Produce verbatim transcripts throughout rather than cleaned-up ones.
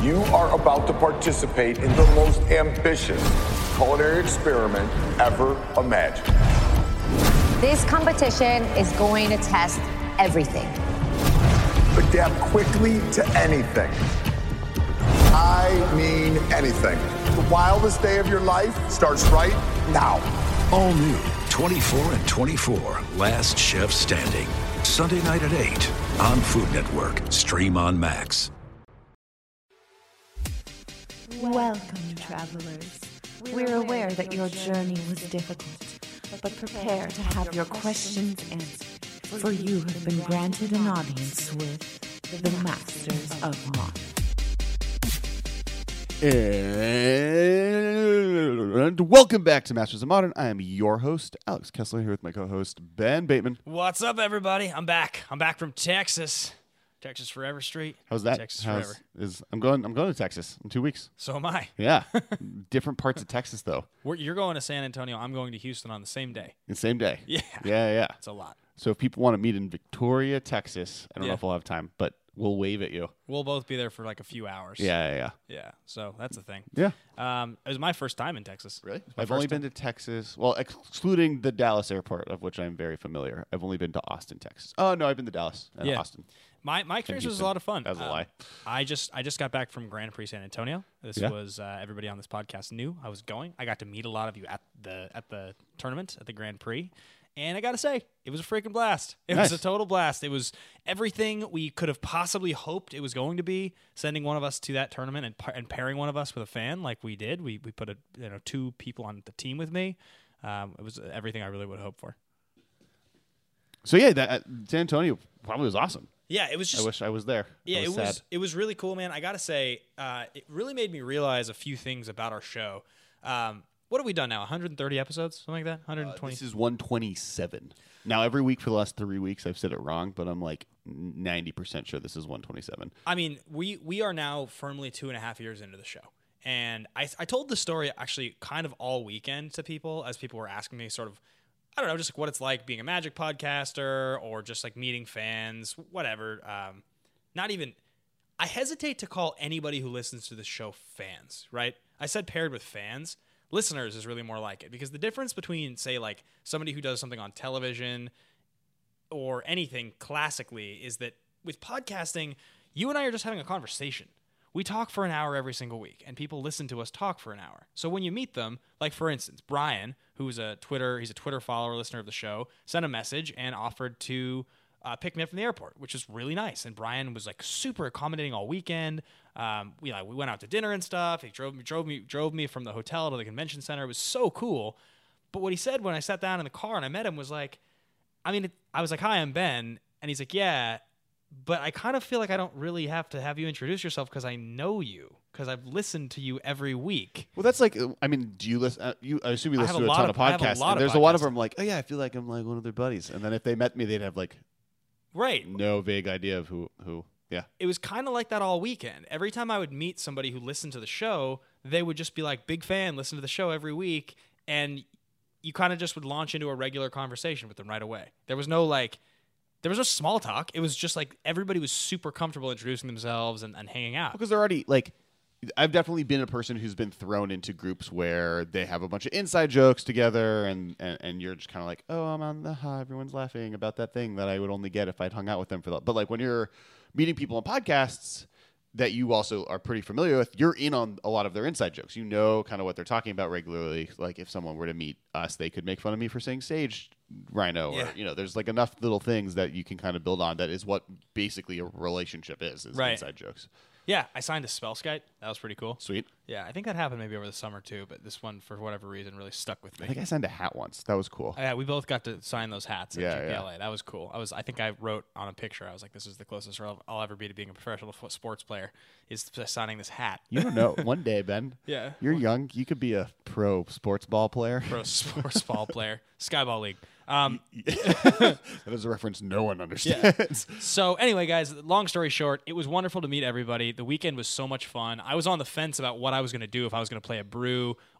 You are about to participate in the most ambitious culinary experiment ever imagined. This competition is going to test everything. Adapt quickly to anything. I mean anything. The wildest day of your life starts right now. All new twenty-four and twenty-four, Last Chef Standing. Sunday night at eight on Food Network. Stream on Max. Welcome, travelers. We're aware that your journey was difficult, but prepare to have your questions answered, for you have been granted an audience with the Masters of Modern. And welcome back to Masters of Modern. I am your host, Alex Kessler, here with my co-host, Ben Bateman. What's up, everybody? I'm back. I'm back from Texas. Texas Forever Street. How's that? Texas How's, Forever. Is, I'm going I'm going to Texas in two weeks. So am I. Yeah. Different parts of Texas, though. We're, you're going to San Antonio. I'm going to Houston on the same day. The same day. Yeah. Yeah, yeah. It's a lot. So if people want to meet in Victoria, Texas, I don't Yeah. know if we'll have time, but we'll wave at you. We'll both be there for like a few hours. Yeah, yeah, yeah. Yeah. So that's the thing. Yeah. Um, it was my first time in Texas. Really? My I've only first been time. to Texas, well, excluding the Dallas airport, of which I'm very familiar. I've only been to Austin, Texas. Oh, no, I've been to Dallas and Yeah. Austin. My my experience was a Houston. lot of fun. That was a Um, lie. I just I just got back from Grand Prix San Antonio. This Yeah. was uh, everybody on this podcast knew I was going. I got to meet a lot of you at the at the tournament at the Grand Prix, and I got to say it was a freaking blast. It Nice. was a total blast. It was everything we could have possibly hoped it was going to be. Sending one of us to that tournament and par- and pairing one of us with a fan like we did. We we put a you know two people on the team with me. Um, it was everything I really would hope for. So, yeah, that, uh, San Antonio probably was awesome. Yeah, it was just I wish I was there. Yeah, I was it was sad. it was really cool, man. I gotta say, uh, it really made me realize a few things about our show. Um, what have we done now? one hundred thirty episodes, something like that. one hundred twenty. Uh, this is one twenty-seven. Now, every week for the last three weeks, I've said it wrong, but I'm like ninety percent sure this is one twenty-seven. I mean, we we are now firmly two and a half years into the show, and I I told the story actually kind of all weekend to people as people were asking me sort of. I don't know, just like what it's like being a Magic podcaster or just like meeting fans, whatever. Um, not even, I hesitate to call anybody who listens to the show fans, right? I said paired with fans. Listeners is really more like it because the difference between, say, like somebody who does something on television or anything classically is that with podcasting, you and I are just having a conversation. We talk for an hour every single week, and people listen to us talk for an hour. So when you meet them, like for instance, Brian, who's a Twitter, he's a Twitter follower, listener of the show, sent a message and offered to uh, pick me up from the airport, which is really nice. And Brian was like super accommodating all weekend. Um, we like we went out to dinner and stuff. He drove me, drove me, drove me from the hotel to the convention center. It was so cool. But what he said when I sat down in the car and I met him was like, I mean, it, I was like, "Hi, I'm Ben," and he's like, "Yeah." But I kind of feel like I don't really have to have you introduce yourself because I know you, because I've listened to you every week. Well, that's like, I mean, do you listen? Uh, you, I assume you I listen have to a a lot ton of- of, I have a podcasts. lot and of there's a lot of podcasts. them like, oh, yeah, I feel like I'm like one of their buddies. And then if they met me, they'd have like Right. no vague idea of who, who. Yeah. It was kind of like that all weekend. Every time I would meet somebody who listened to the show, they would just be like, big fan, listen to the show every week. And you kind of just would launch into a regular conversation with them right away. There was no like, there was no small talk. It was just like everybody was super comfortable introducing themselves and, and hanging out. Because they're already like, I've definitely been a person who's been thrown into groups where they have a bunch of inside jokes together, and, and, and you're just kind of like, oh, I'm on the ha, everyone's laughing about that thing that I would only get if I'd hung out with them for that. But like when you're meeting people on podcasts that you also are pretty familiar with, you're in on a lot of their inside jokes. You know kind of what they're talking about regularly. Like if someone were to meet us, they could make fun of me for saying sage rhino, Yeah. or you know, there's like enough little things that you can kind of build on. That is what basically a relationship is, is Right. inside jokes. Yeah, I signed a spell skite. That was pretty cool. Sweet. Yeah, I think that happened maybe over the summer too, but this one, for whatever reason, really stuck with me. I think I signed a hat once. That was cool. Yeah, we both got to sign those hats at Yeah, G P L A. yeah. That was cool. I was, I think I wrote on a picture. I was like, "This is the closest I'll, I'll ever be to being a professional fo- sports player is to signing this hat." You don't know. One day, Ben. Yeah. You're young. You could be a pro sports ball player. Pro sports ball player, Skyball League. Um, That is a reference no one understands. so anyway, guys, long story short, it was wonderful to meet everybody. The weekend was so much fun. I was on the fence about what I was going to do, if I was going to play a brew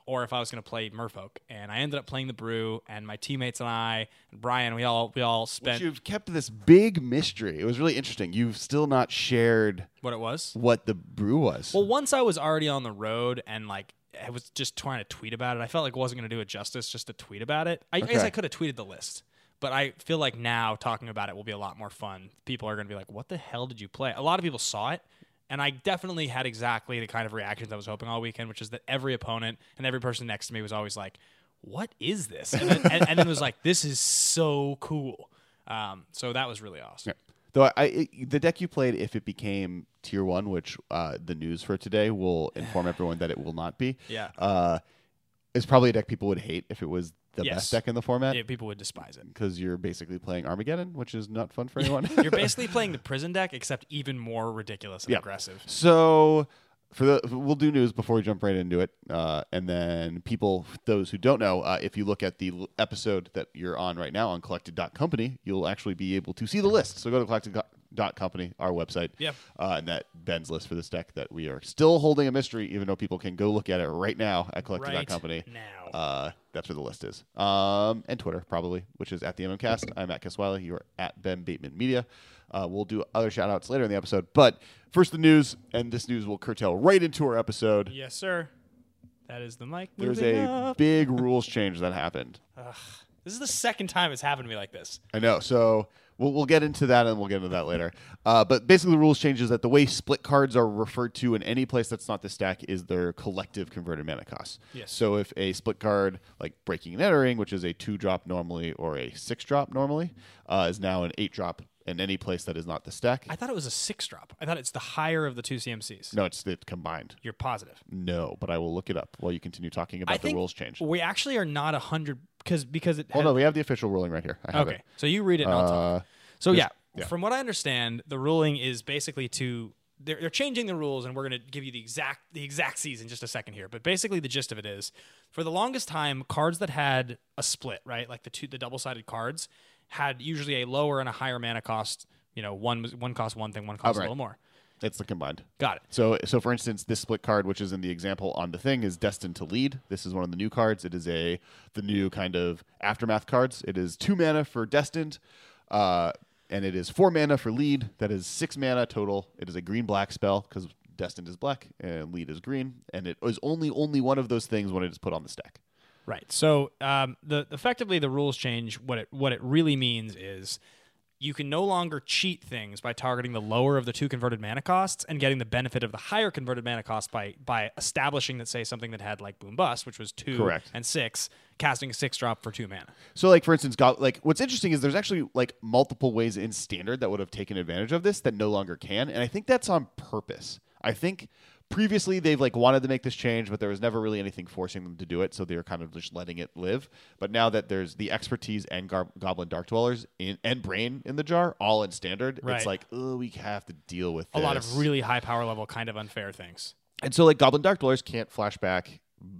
or if I was going to play Merfolk. And I ended up playing the brew, and my teammates and I, and Brian, we all we all spent Which you've kept this big mystery. It was really interesting. You've still not shared what it was. what the brew was. Well, once I was already on the road and like I was just trying to tweet about it, I felt like it wasn't going to do it justice just to tweet about it. I Okay. guess I could have tweeted the list. But I feel like now talking about it will be a lot more fun. People are going to be like, what the hell did you play? A lot of people saw it, and I definitely had exactly the kind of reactions I was hoping all weekend, which is that every opponent and every person next to me was always like, what is this? And then, and, and then it was like, this is so cool. Um, so that was really awesome. Yeah. Though I, I, the deck you played, if it became tier one, which uh, the news for today will inform everyone that it will not be, Yeah. uh, is probably a deck people would hate if it was the Yes. best deck in the format. Yeah, people would despise it. Because you're basically playing Armageddon, which is not fun for anyone. You're basically playing the prison deck, except even more ridiculous and Yeah. aggressive. So for the we'll do news before we jump right into it, uh, and then people, those who don't know, uh, if you look at the l- episode that you're on right now on collected dot company, you'll actually be able to see the list. So go to collected dot company, our website, Yep. uh, and that Ben's list for this deck that we are still holding a mystery, even though people can go look at it right now at collected dot company. Right now. Uh, that's where the list is. Um, and Twitter, probably, which is at the MMCast. I'm at Kiswiley. You're at Ben Bateman Media. Uh, we'll do other shout-outs later in the episode. But first, the news, and this news will curtail right into our episode. Yes, sir. That is the mic. There's moving a up. big rules change that happened. This is the second time it's happened to me like this. I know. So we'll, we'll get into that, and we'll get into that later. Uh, but basically, the rules change is that the way split cards are referred to in any place that's not the stack is their collective converted mana costs. Yes. So if a split card like Breaking and Entering, which is a two drop normally or a six drop normally, uh, is now an eight drop in any place that is not the stack. I thought it was a six drop. I thought it's the higher of the two C M Cs. No, it's it combined. You're positive. No, but I will look it up while you continue talking about I the think rules change. we actually are not a hundred because because it. Oh had- no, we have the official ruling right here. I have okay, it. so you read it. And I'll talk. Uh, So yeah, yeah. from what I understand, the ruling is basically to they're, they're changing the rules, and we're going to give you the exact the exact season in just a second here. But basically, the gist of it is, for the longest time, cards that had a split, right, like the two the double sided cards, had usually a lower and a higher mana cost. You know, one was- one cost one thing, one cost right. a little more. It's the combined. Got it. So, so for instance, this split card, which is in the example on the thing, is Destined to Lead. This is one of the new cards. It is a the new kind of aftermath cards. It is two mana for Destined, uh, and it is four mana for Lead. That is six mana total. It is a green black spell because Destined is black and Lead is green, and it is only only one of those things when it is put on the stack. Right. So um, the effectively the rules change. What it what it really means is you can no longer cheat things by targeting the lower of the two converted mana costs and getting the benefit of the higher converted mana cost by by establishing that, say, something that had like Boom Bust, which was two Correct. and six, casting a six drop for two mana. So, like for instance, go- like what's interesting is there's actually like multiple ways in Standard that would have taken advantage of this that no longer can, and I think that's on purpose. I think previously they've like wanted to make this change, but there was never really anything forcing them to do it, so they were kind of just letting it live. But now that there's the expertise and Gar- Goblin Dark Dwellers in, and Brain in the jar, all in Standard, Right. it's like, oh, we have to deal with A this. lot of really high power level, kind of unfair things. And so, like, Goblin Dark Dwellers can't flashback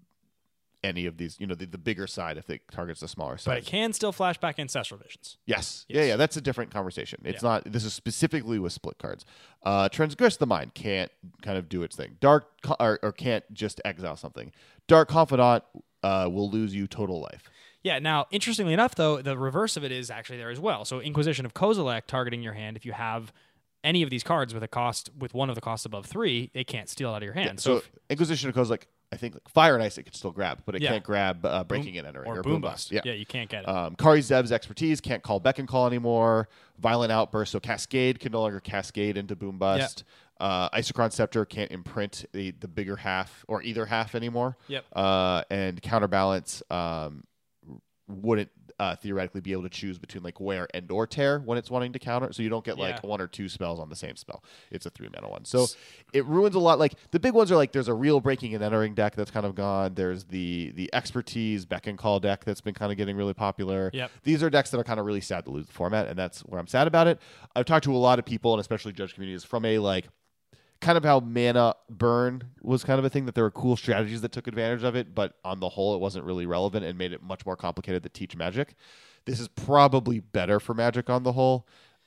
any of these, you know, the, the bigger side if it targets the smaller side. But it can still flashback Ancestral Visions. Yes. Yes. Yeah, yeah. That's a different conversation. It's Yeah. not, this is specifically with split cards. Uh, Transgress the Mind can't kind of do its thing. Dark, co- or, or can't just exile something. Dark Confidant uh, will lose you total life. Yeah, now, interestingly enough, though, the reverse of it is actually there as well. So Inquisition of Kozilek targeting your hand, if you have any of these cards with a cost, with one of the costs above three, they can't steal out of your hand. So, if- Inquisition of Kozilek, I think like Fire and Ice it can still grab, but it Yeah. can't grab uh, Breaking Boom- and Entering or, or, Boom Bust. Bust. Yeah. yeah, you can't get it. Um, Kari Zev's expertise can't call Beck and Call anymore. Violent Outburst, so Cascade can no longer cascade into Boom Bust. Uh, Isochron Scepter can't imprint the, the bigger half or either half anymore. Yep. Uh, and Counterbalance um, wouldn't uh, theoretically be able to choose between like Wear and or Tear when it's wanting to counter. So you don't get like Yeah. one or two spells on the same spell. It's a three mana one. So it ruins a lot. Like the big ones are like there's a real Breaking and Entering deck that's kind of gone. There's the the Expertise Beck and Call deck that's been kind of getting really popular. Yep. These are decks that are kind of really sad to lose the format, and that's where I'm sad about it. I've talked to a lot of people, and especially judge communities, from a like kind of how mana burn was kind of a thing, that there were cool strategies that took advantage of it, but on the whole, it wasn't really relevant and made it much more complicated to teach Magic. This is probably better for Magic on the whole.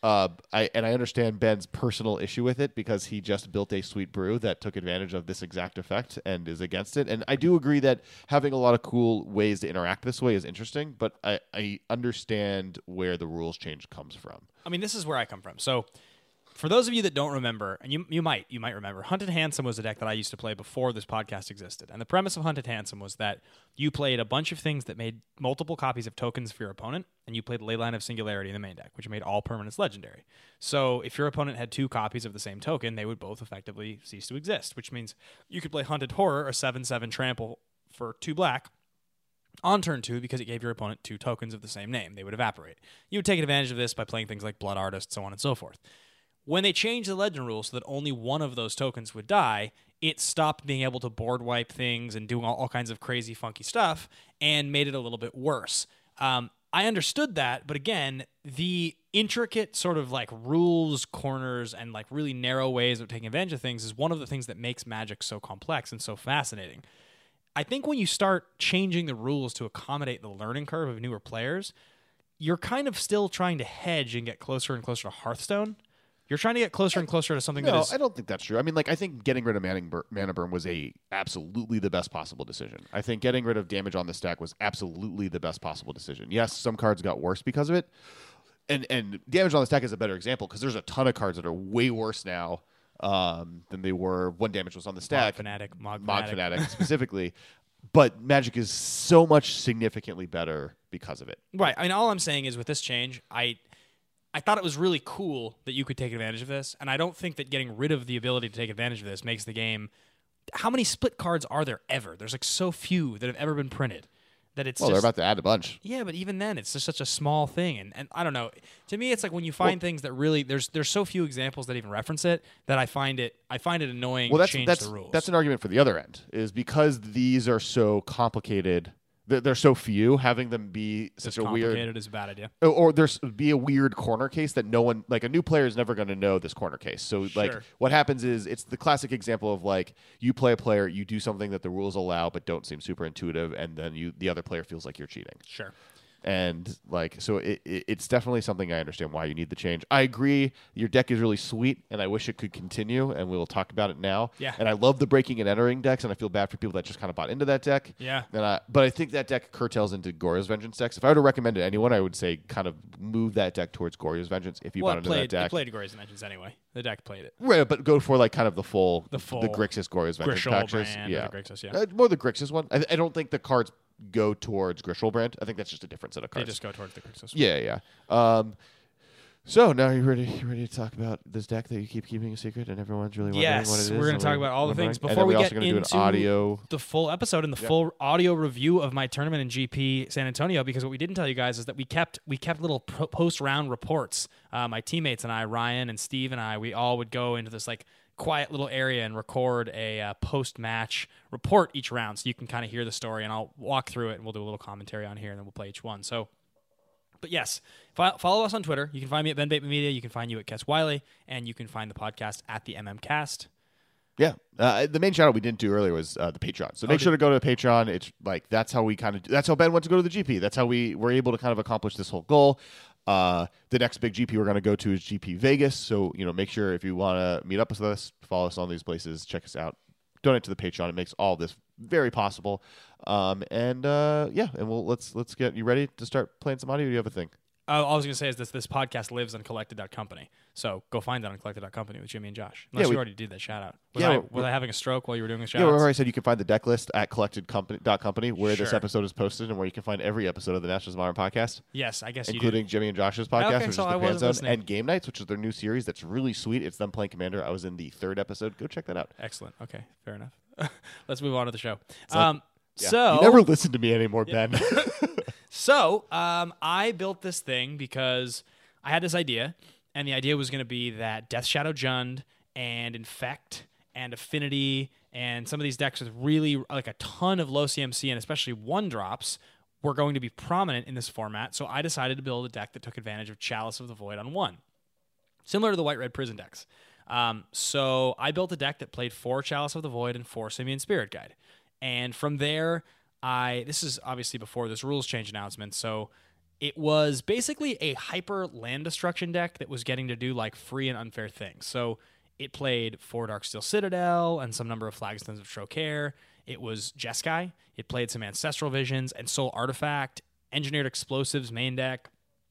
Uh, I and I understand Ben's personal issue with it because he just built a sweet brew that took advantage of this exact effect and is against it. And I do agree that having a lot of cool ways to interact this way is interesting, but I, I understand where the rules change comes from. I mean, this is where I come from. So for those of you that don't remember, and you you might you might remember, Hunted Handsome was a deck that I used to play before this podcast existed. And the premise of Hunted Handsome was that you played a bunch of things that made multiple copies of tokens for your opponent, and you played Leyline of Singularity in the main deck, which made all permanents legendary. So if your opponent had two copies of the same token, they would both effectively cease to exist, which means you could play Hunted Horror, a seven seven trample for two black, on turn two because it gave your opponent two tokens of the same name. They would evaporate. You would take advantage of this by playing things like Blood Artist, so on and so forth. When they changed the legend rules so that only one of those tokens would die, it stopped being able to board wipe things and doing all, all kinds of crazy, funky stuff and made it a little bit worse. Um, I understood that, but again, the intricate sort of like rules, corners, and like really narrow ways of taking advantage of things is one of the things that makes Magic so complex and so fascinating. I think when you start changing the rules to accommodate the learning curve of newer players, you're kind of still trying to hedge and get closer and closer to Hearthstone. You're trying to get closer and closer to something no, that is... I don't think that's true. I mean, like, I think getting rid of Manning Bur- Mana Burn was a absolutely the best possible decision. I think getting rid of damage on the stack was absolutely the best possible decision. Yes, some cards got worse because of it. And and damage on the stack is a better example because there's a ton of cards that are way worse now um, than they were when damage was on the stack. Mog Fanatic. Mog, Mog Fanatic. Fanatic specifically. But Magic is so much significantly better because of it. Right. I mean, all I'm saying is with this change, I... I thought it was really cool that you could take advantage of this, and I don't think that getting rid of the ability to take advantage of this makes the game... How many split cards are there ever? There's like so few that have ever been printed that it's Well, just... they're about to add a bunch. Yeah, but even then, it's just such a small thing, and, and I don't know. To me, it's like when you find Well, things that really... There's there's so few examples that even reference it that I find it I find it annoying Well, to that's change that's the rules. that's an argument for the other end, is because these are so complicated. They're, they're so few. Having them be such Just a weird, complicated is a bad idea. or, or there's be a weird corner case that no one, like a new player, is never going to know this corner case. So like Sure. what happens is it's the classic example of like you play a player, you do something that the rules allow but don't seem super intuitive, and then you the other player feels like you're cheating. Sure. And like, so it, it, it's definitely something I understand why you need the change. I agree. Your deck is really sweet, and I wish it could continue, and we will talk about it now. Yeah. And I love the breaking and entering decks, and I feel bad for people that just kind of bought into that deck. Yeah. And I, but I think that deck curtails into Gorya's Vengeance decks. If I were to recommend it to anyone, I would say kind of move that deck towards Gorya's Vengeance if you Well, bought it into played, that deck. it played Gorya's Vengeance anyway. The deck played it. Right, but go for like kind of the full, The full the Grixis Gorya's Vengeance Grishol packages. brand or Yeah. the Grixis, yeah. Uh, more the Grixis one. I, I don't think the cards go towards Grishol brand. I think that's just a different set of They cards. just go towards the Grixis. Yeah, yeah. Um, so now you ready? You ready to talk about this deck that you keep keeping a secret, and everyone's really wondering Yes, what it is? we're going and to talk about all the wondering? things And before then we we're get also gonna do into an audio. the full episode and the Yep. full audio review of my tournament in G P San Antonio. Because what we didn't tell you guys is that we kept we kept little pro- post round reports. Uh, my teammates and I, Ryan and Steve and I, we all would go into this like quiet little area and record a uh, post match report each round, so you can kind of hear the story. And I'll walk through it, and we'll do a little commentary on here, and then we'll play each one. So. But yes, fo- follow us on Twitter. You can find me at Ben Bateman Media. You can find you at Kes Wiley, and you can find the podcast at the M M Cast. Yeah, uh, the main shout out we didn't do earlier was uh, the Patreon. So make Oh, sure to go to Patreon. It's like that's how we kind of that's how Ben went to go to the G P. That's how we were able to kind of accomplish this whole goal. Uh, the next big G P we're going to go to is G P Vegas. So you know, make sure if you want to meet up with us, follow us on these places, check us out, donate to the Patreon. It makes all of this very possible. Um, and uh, yeah, and we'll let's let's get you ready to start playing some audio. Do you have a thing? Uh, all I was going to say is this this podcast lives on collected dot company. So go find that on collected dot company with Jimmy and Josh. Unless Yeah, we- you already did that shout out. Was, Yeah, I, we're- was I having a stroke while you were doing the shout Yeah, remember I outs? said you can find the deck list at collected dot company where this Sure. episode is posted and where you can find every episode of the Nationals Modern Podcast, Yes, I guess you including did. Jimmy and Josh's podcast, Okay, which so is I the Pan wasn't Zone, listening. and Game Nights, which is their new series that's really sweet. It's them playing Commander. I was in the third episode. Go check that out. Excellent. Okay, fair enough. Let's move on to the show. like- Um, Yeah. So you never listen to me anymore, Ben. So, um, I built this thing because I had this idea, and the idea was going to be that Death Shadow Jund and Infect and Affinity and some of these decks with really like a ton of low C M C and especially one drops were going to be prominent in this format. So I decided to build a deck that took advantage of Chalice of the Void on one, similar to the White Red Prison decks. Um, so I built a deck that played four Chalice of the Void and four Simian Spirit Guide, and from there. I this is obviously before this rules change announcement, so It was basically a hyper land destruction deck that was getting to do like free and unfair things. So it played four Darksteel Citadel and some number of Flagstones of Trocare. It was Jeskai. It played some Ancestral Visions and Soul Artifact, Engineered Explosives main deck.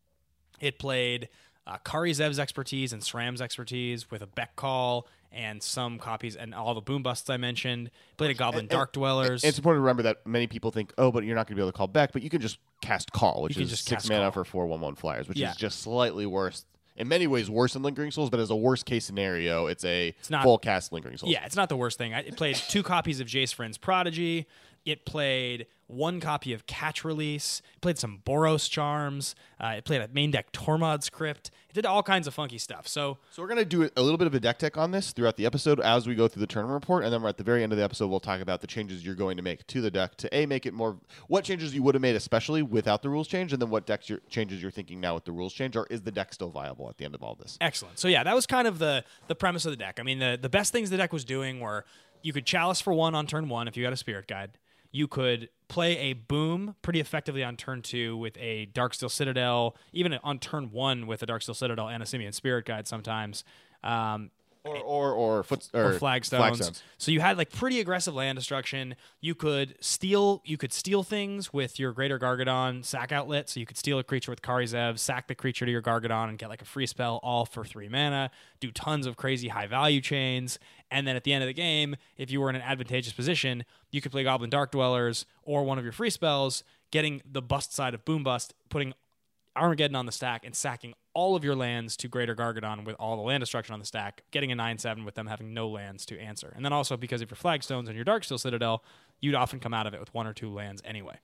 It played uh, Kari Zev's expertise and SRAM's expertise with a Beck Call and some copies and all the boom busts I mentioned. Played a Goblin And- Dark and- Dwellers. It's important to remember that many people think, oh, but you're not going to be able to call Beck, but you can just cast Call, which You can is just six cast mana Call. for four one one flyers, which Yeah. is just slightly worse. In many ways, worse than Lingering Souls, but as a worst case scenario, it's a not- full cast Lingering Souls. Yeah, it's not the worst thing. I, it played two copies of Jace Vryn's Prodigy. It played one copy of Catch Release. It played some Boros Charms. Uh, it played a main deck Tormod's Crypt. It did all kinds of funky stuff. So So we're going to do a little bit of a deck tech on this throughout the episode as we go through the tournament report, and then we're at the very end of the episode, we'll talk about the changes you're going to make to the deck to A, make it more, what changes you would have made especially without the rules change, and then what decks you're, changes you're thinking now with the rules change, or is the deck still viable at the end of all this? excellent. So yeah, that was kind of the the premise of the deck. I mean, the, the best things the deck was doing were you could Chalice for one on turn one if you got a Spirit Guide. You could play a Boom pretty effectively on turn two with a Darksteel Citadel, even on turn one with a Darksteel Citadel and a Simian Spirit Guide sometimes. Um, Or or or, foot, or, or flagstones. So you had like pretty aggressive land destruction. You could steal you could steal things with your Greater Gargadon sack outlet. So you could steal a creature with Kari Zev, sack the creature to your Gargadon and get like a free spell all for three mana, do tons of crazy high value chains, and then at the end of the game, if you were in an advantageous position, you could play Goblin Dark Dwellers or one of your free spells, getting the bust side of Boom Bust, putting Armageddon on the stack and sacking all of your lands to Greater Gargadon with all the land destruction on the stack, getting a nine seven with them having no lands to answer. And then also because of your Flagstones and your Darksteel Citadel, you'd often come out of it with one or two lands anyway.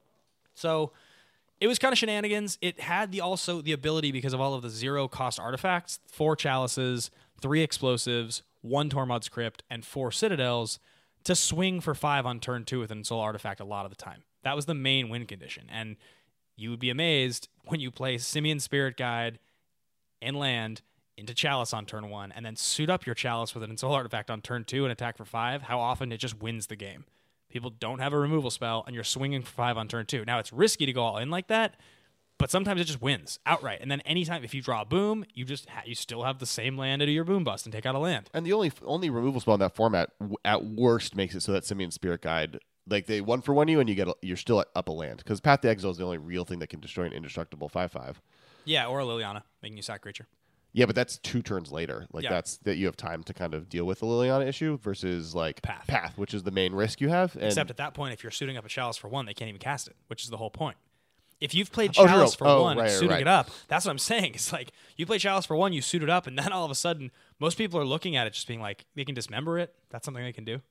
So it was kind of shenanigans. It had the also the ability, because of all of the zero cost artifacts, four Chalices, three Explosives, one Tormod's Crypt, and four Citadels, to swing for five on turn two with an Soul Artifact a lot of the time. That was the main win condition. And you would be amazed when you play Simian Spirit Guide and land into Chalice on turn one, and then suit up your Chalice with an Soul Artifact on turn two and attack for five, how often it just wins the game. People don't have a removal spell, and you're swinging for five on turn two. Now, it's risky to go all in like that, but sometimes it just wins outright. And then anytime, if you draw a Boom, you just ha- you still have the same land into your Boom Bust and take out a land. And the only only removal spell in that format, w- at worst, makes it so that Simian Spirit Guide, like they one for one you, and you get a, you're still up a land, because Path to Exile is the only real thing that can destroy an indestructible five five. Yeah, or a Liliana, making you sack creature. Yeah, but that's two turns later. Like Yeah. that's that you have time to kind of deal with the Liliana issue versus like Path. Path, which is the main risk you have. And Except at that point, if you're suiting up a Chalice for one, they can't even cast it, which is the whole point. If you've played Oh, Chalice true. for Oh, one right, and right, suiting right. it up, that's what I'm saying. It's like you play Chalice for one, you suit it up, and then all of a sudden, most people are looking at it just being like, they can dismember it. That's something they can do.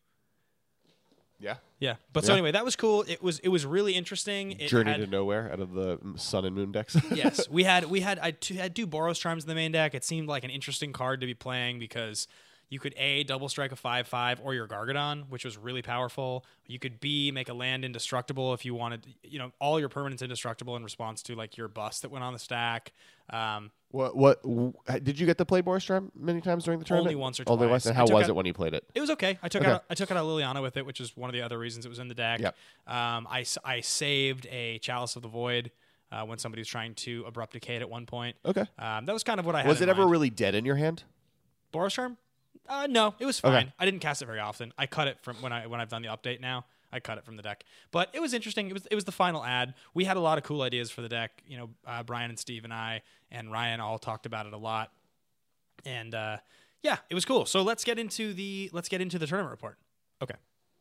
yeah, Yeah. But so Yeah. anyway, that was cool. It was it was really interesting. It Journey had- to Nowhere out of the Sun and Moon decks. yes, we had we had I two, had two Boros Charms in the main deck. It seemed like an interesting card to be playing because you could A, double strike a five five or your Gargadon, which was really powerful. You could B, make a land indestructible if you wanted, you know, all your permanents indestructible in response to like your bust that went on the stack. Um, What what w- did you get to play Boros Charm many times during the tournament? Only once or Only twice. once. And I how took was out- it when you played it? It was okay. I took Okay. out I took out a Liliana with it, which is one of the other reasons it was in the deck. Yep. Um, I, s- I saved a Chalice of the Void uh, when somebody was trying to Abrupt Decay at one point. Okay. Um, that was kind of what I had Was in it ever mind. really dead in your hand? Boros Charm? Uh, no, it was fine. Okay. I didn't cast it very often. I cut it from when I when I've done the update now. I cut it from the deck, but it was interesting. It was it was the final ad. We had a lot of cool ideas for the deck. You know, uh, Brian and Steve and I and Ryan all talked about it a lot, and uh, yeah, it was cool. So let's get into the let's get into the tournament report. Okay.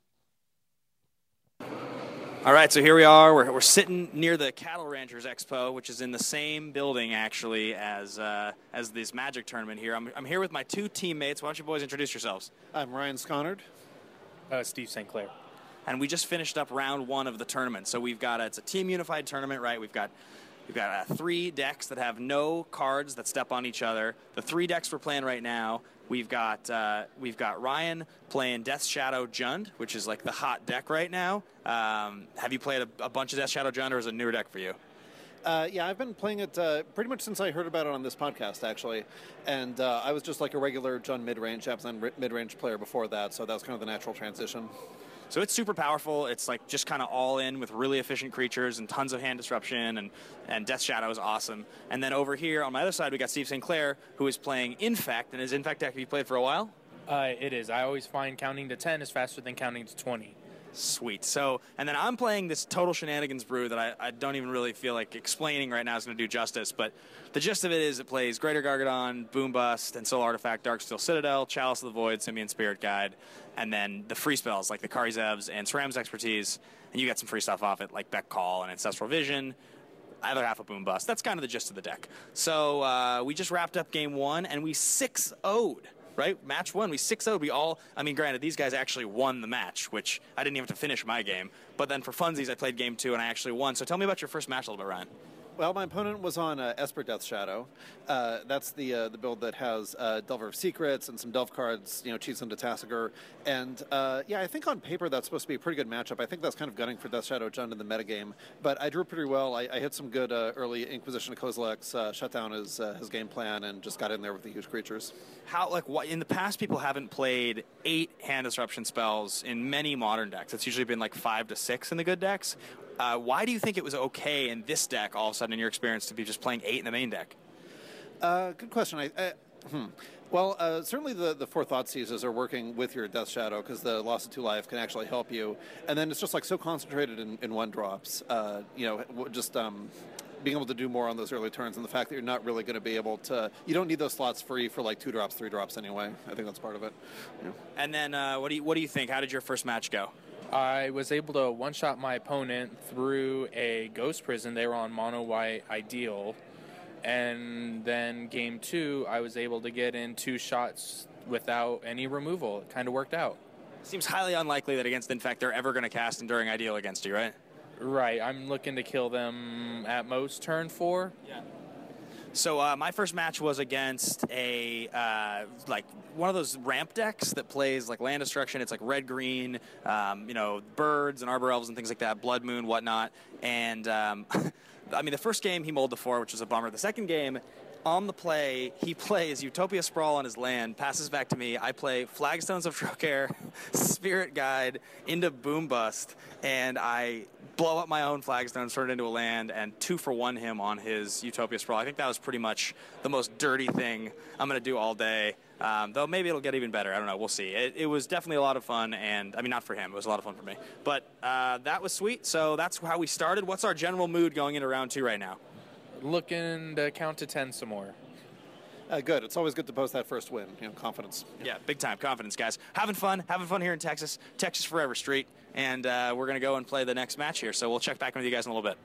All right, so here we are. We're, we're sitting near the Cattle Ranchers Expo, which is in the same building, actually, as uh, as this Magic tournament here. I'm, I'm here with my two teammates. Why don't you boys introduce yourselves? I'm Ryan Sconnard. Uh, Steve Saint Clair. And we just finished up round one of the tournament. So we've got, a, it's a team unified tournament, right? We've got we've got uh, three decks that have no cards that step on each other. The three decks we're playing right now, we've got uh, we've got Ryan playing Death Shadow Jund, which is like the hot deck right now. Um, have you played a, a bunch of Death Shadow Jund, or is it a newer deck for you? Uh, yeah, I've been playing it uh, pretty much since I heard about it on this podcast, actually. And uh, I was just like a regular Jund mid-range, I was a mid-range player before that, so that was kind of the natural transition. So it's super powerful. It's like just kind of all in with really efficient creatures and tons of hand disruption, and, and Death Shadow is awesome. And then over here on my other side, we got Steve Saint Clair, who is playing Infect. And his Infect deck, have you played for a while? Uh, it is. I always find counting to ten is faster than counting to twenty. Sweet. So, and then I'm playing this total shenanigans brew that I, I don't even really feel like explaining right now is going to do justice, but the gist of it is it plays Greater Gargadon, Boom Bust, and Soul Artifact, Darksteel Citadel, Chalice of the Void, Simian Spirit Guide, and then the free spells like the Kari Zevs and Ceram's Expertise, and you get some free stuff off it like Beck Call and Ancestral Vision, either half a Boom Bust. That's kind of the gist of the deck. So uh, we just wrapped up game one, and we six oh'd. Right? Match one, we six oh'd. We all, I mean, granted, these guys actually won the match, which I didn't even have to finish my game. But then for funsies, I played game two, and I actually won. So tell me about your first match a little bit, Ryan. Well, my opponent was on uh, Esper Death Shadow. Uh, that's the uh, the build that has uh, Delver of Secrets and some Delve cards, you know, cheats into Tasigur. And uh, yeah, I think on paper that's supposed to be a pretty good matchup. I think that's kind of gunning for Death Shadow Jund in the metagame. But I drew pretty well. I, I hit some good uh, early Inquisition of Kozilek's, uh, shut down his, uh, his game plan, and just got in there with the huge creatures. How, like, what, in the past, people haven't played eight hand disruption spells in many modern decks. It's usually been like five to six in the good decks. Uh, why do you think it was okay in this deck, all of a sudden, in your experience, to be just playing eight in the main deck? Uh, good question. I, I, hmm. Well, uh, certainly the, the four Thought Seizes are working with your Death Shadow because the loss of two life can actually help you. And then it's just like so concentrated in, in one drops. Uh, you know, just um, being able to do more on those early turns, and the fact that you're not really going to be able to, you don't need those slots free for like two drops, three drops anyway. I think that's part of it. Yeah. And then uh, what do you what do you think? How did your first match go? I was able to one-shot my opponent through a Ghost Prison. They were on Mono White Ideal. And then game two, I was able to get in two shots without any removal. It kind of worked out. Seems highly unlikely that against Infect they're ever going to cast Enduring Ideal against you, right? Right. I'm looking to kill them at most turn four. Yeah. So uh, my first match was against a uh, like one of those ramp decks that plays like land destruction. It's like red green, um, you know, birds and arbor elves and things like that, blood moon, whatnot. And um, I mean, the first game he mulled the four, which was a bummer. The second game, on the play, he plays Utopia Sprawl on his land, passes back to me. I play Flagstones of Trocare, Spirit Guide into Boom Bust, and I blow up my own Flagstones, turn it into a land, and two for one him on his Utopia Sprawl. I think that was pretty much the most dirty thing I'm going to do all day. Um, though maybe it'll get even better. I don't know. We'll see. It, it was definitely a lot of fun, and I mean, not for him. It was a lot of fun for me. But uh, that was sweet. So that's how we started. What's our general mood going into round two right now? Looking to count to ten some more. Uh, good. It's always good to post that first win. You know, confidence. Yeah, big time confidence, guys. Having fun, having fun here in Texas, Texas Forever Street, and uh, we're gonna go and play the next match here. So we'll check back in with you guys in a little bit.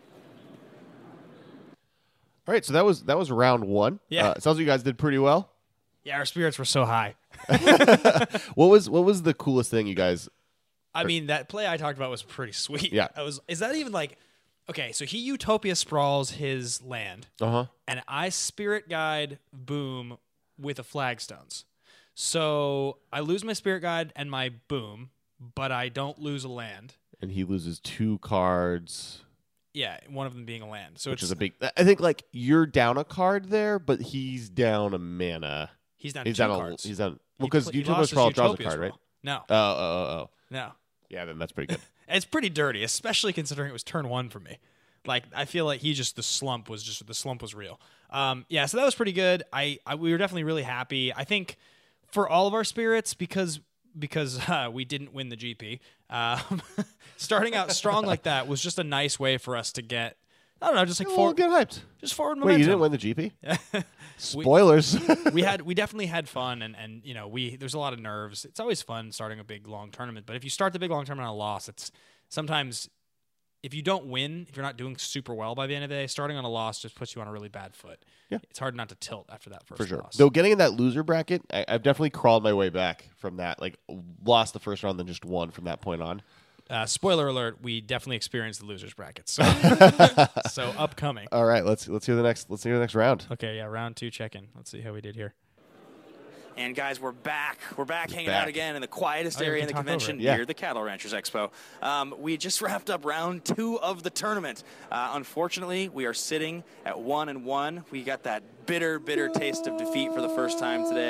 All right, so that was that was round one. Yeah, uh, sounds like you guys did pretty well. Yeah, our spirits were so high. What was what was the coolest thing you guys? I mean, that play I talked about was pretty sweet. Yeah, I was. Is that even like? Okay, so he Utopia Sprawls his land, uh-huh. and I Spirit Guide Boom with a Flagstones. So I lose my Spirit Guide and my Boom, but I don't lose a land. And he loses two cards. Yeah, one of them being a land. So which it's, is a big. I think like you're down a card there, but he's down a mana. He's down. He's two down. cards. A, he's down. Well, He because pl- he Utopia lost his Sprawl draws a Utopia card, right? Sprawl. No. Oh, oh, oh, oh. No. Yeah, then that's pretty good. It's pretty dirty, especially considering it was turn one for me. Like, I feel like he just, the slump was just, the slump was real. Um, yeah, so that was pretty good. I, I we were definitely really happy. I think for all of our spirits, because because uh, we didn't win the G P, um, starting out strong like that was just a nice way for us to get, I don't know, just like yeah, forward, get hyped. Just forward momentum. Wait, you didn't win the G P? Spoilers. we, we had we definitely had fun, and, and you know we there's a lot of nerves. It's always fun starting a big long tournament, but if you start the big long tournament on a loss, it's sometimes if you don't win, if you're not doing super well by the end of the day, starting on a loss just puts you on a really bad foot. Yeah, it's hard not to tilt after that first for sure. loss. Though getting in that loser bracket, I, I've definitely crawled my way back from that. Like lost the first round, then just won from that point on. Uh, spoiler alert: we definitely experienced the losers bracket. So, so upcoming. All right, let's let's hear the next. Let's hear the next round. Okay, yeah, round two check-in. Let's see how we did here. And guys, we're back. We're back We're hanging back. out again in the quietest Oh, yeah, we area in can the talk convention over it. Yeah. near the Cattle Ranchers Expo. Um, we just wrapped up round two of the tournament. Uh, unfortunately, we are sitting at one and one. We got that bitter, bitter taste of defeat for the first time today.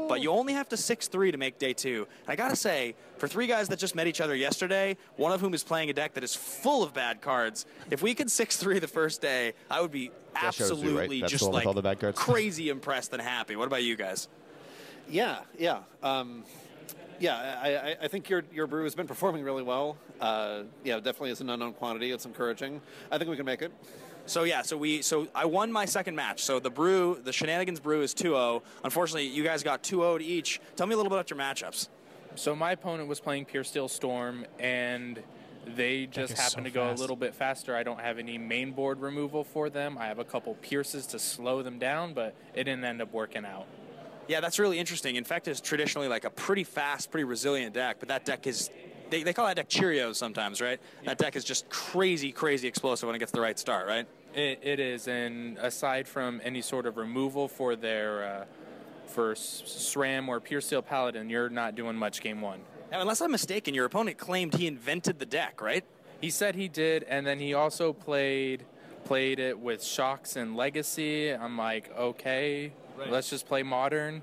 but you only have to six three to make day two. And I got to say, for three guys that just met each other yesterday, one of whom is playing a deck that is full of bad cards, if we could six three the first day, I would be That shows you, right? absolutely That's just the one with like all the bad cards. crazy impressed and happy. What about you guys? Yeah, yeah. Um, yeah, I, I, I think your your brew has been performing really well. Uh, yeah, definitely is an unknown quantity. It's encouraging. I think we can make it. So yeah, so we so I won my second match. So the brew, the Shenanigans brew is two oh. Unfortunately, you guys got two oh'd each. Tell me a little bit about your matchups. So my opponent was playing Pure Steel Storm, and they just is happened so to go fast. a little bit faster. I don't have any main board removal for them. I have a couple Pierces to slow them down, but it didn't end up working out. Yeah, that's really interesting. Infect is traditionally like a pretty fast, pretty resilient deck, but that deck is, they, they call that deck Cheerios sometimes, right? That deck is just crazy, crazy explosive when it gets the right start, right? It, it is, and aside from any sort of removal for their uh, for S- SRAM or Pure Steel Paladin, you're not doing much game one. Now, unless I'm mistaken, your opponent claimed he invented the deck, right? He said he did, and then he also played played it with Shocks and Legacy. I'm like, okay, Right. let's just play Modern.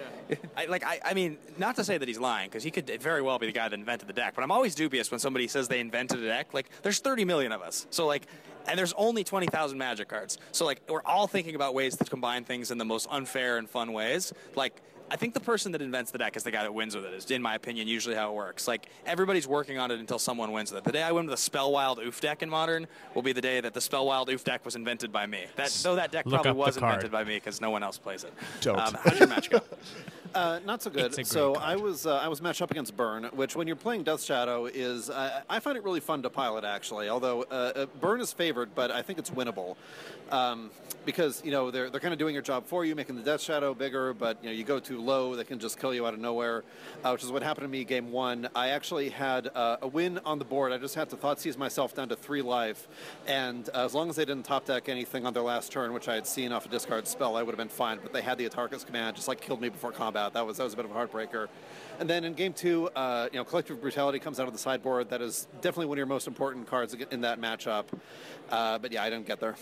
I, like I, I mean, not to say that he's lying, because he could very well be the guy that invented the deck. But I'm always dubious when somebody says they invented a deck. Like, there's thirty million of us, so like, and there's only twenty thousand Magic cards. So like, we're all thinking about ways to combine things in the most unfair and fun ways. Like, I think the person that invents the deck is the guy that wins with it. Is, in my opinion, usually how it works. Like, everybody's working on it until someone wins with it. The day I win with a Spellwild Oof deck in Modern will be the day that the Spellwild Oof deck was invented by me. That though that deck Look probably up the was card. invented by me because no one else plays it. Don't. Um, how'd your match go? Uh, not so good. It's a great So card. I was uh, I was matched up against Burn, which when you're playing Death Shadow is uh, I find it really fun to pilot actually. Although uh, uh, Burn is favored, but I think it's winnable um, because you know they're they're kind of doing your job for you, making the Death Shadow bigger. But you know you go too low, they can just kill you out of nowhere, uh, which is what happened to me game one. I actually had uh, a win on the board. I just had to Thoughtseize myself down to three life, and uh, as long as they didn't top deck anything on their last turn, which I had seen off a discard spell, I would have been fine. But they had the Atarka's command, just like killed me before combat. That was that was a bit of a heartbreaker. And then in game two, uh, you know, Collective Brutality comes out of the sideboard. That is definitely one of your most important cards in that matchup. Uh, but yeah, I didn't get there.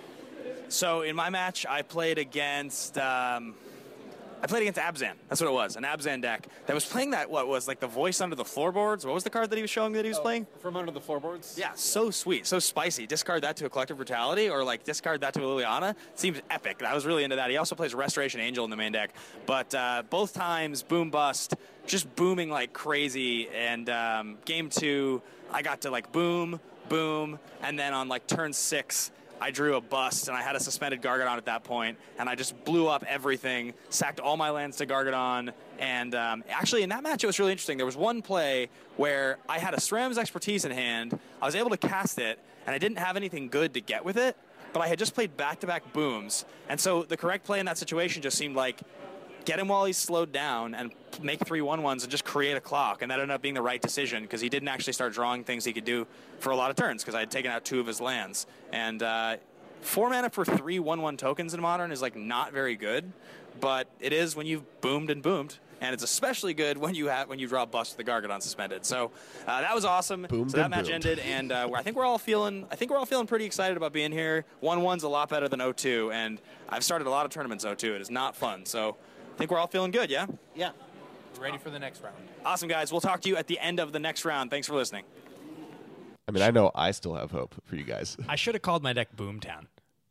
So in my match, I played against um, I played against Abzan. That's what it was, an Abzan deck that was playing that what was like the voice under the floorboards. What was the card that he was showing me that he was playing? From under the floorboards? Yeah, so sweet, so spicy. Discard that to a Collective Brutality, or like discard that to a Liliana. Seems epic. I was really into that. He also plays Restoration Angel in the main deck, but uh, both times boom bust, just booming like crazy. And um, game two, I got to like boom, boom, and then on like turn six, I drew a bust, and I had a suspended Gargadon at that point, and I just blew up everything, sacked all my lands to Gargadon, and um, actually in that match it was really interesting. There was one play where I had a SRAM's Expertise in hand, I was able to cast it, and I didn't have anything good to get with it, but I had just played back-to-back booms, and so the correct play in that situation just seemed like get him while he's slowed down and make three one ones and just create a clock. And that ended up being the right decision because he didn't actually start drawing things he could do for a lot of turns because I had taken out two of his lands. And uh, four mana for three one one tokens in Modern is like not very good, but it is when you've boomed and boomed. And it's especially good when you have when you draw a bust with the Gargadon suspended. So uh, that was awesome. Boomed so that and match boomed. ended, and uh, I think we're all feeling. I think we're all feeling pretty excited about being here. one one's a lot better than oh two, and I've started a lot of tournaments oh two. It is not fun. So I think we're all feeling good. Yeah. Yeah. Ready for the next round. Awesome, guys. We'll talk to you at the end of the next round. Thanks for listening. I mean, I know I still have hope for you guys. I should have called my deck Boomtown.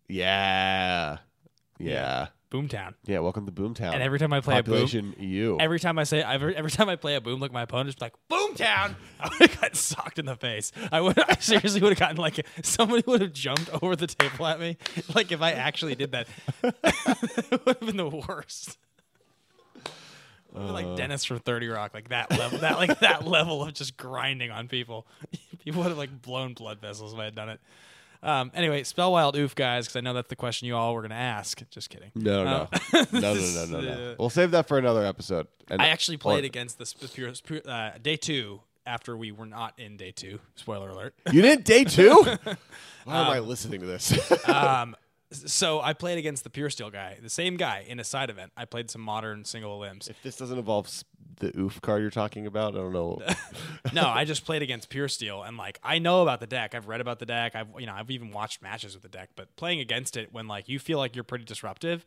Yeah. Yeah. Boomtown. Yeah, welcome to Boomtown. And every time I play a boom, Population you. every time I say every, every time I play a boom, like my opponent's like Boomtown, I would have gotten socked in the face. I would I seriously would have gotten like somebody would have jumped over the table at me. Like if I actually did that, it would have been the worst. Like Dennis from thirty Rock, like that level, that like that level of just grinding on people. People would have like blown blood vessels if I had done it. Um, anyway, Spellwild Oof, guys, because I know that's the question you all were going to ask. Just kidding. No, no. Um, no, no, no, no, no. We'll save that for another episode. And I actually played or- against the sp- pure, pure, uh, day two after we were not in day two. Spoiler alert. You didn't day two? Why am I listening to this? um, so I played against the Pure Steel guy, the same guy in a side event. I played some Modern single limbs. If this doesn't involve s- the oof card you're talking about, I don't know. No, I just played against Pure Steel, and like I know about the deck. I've read about the deck. I've you know I've even watched matches with the deck. But playing against it when like you feel like you're pretty disruptive,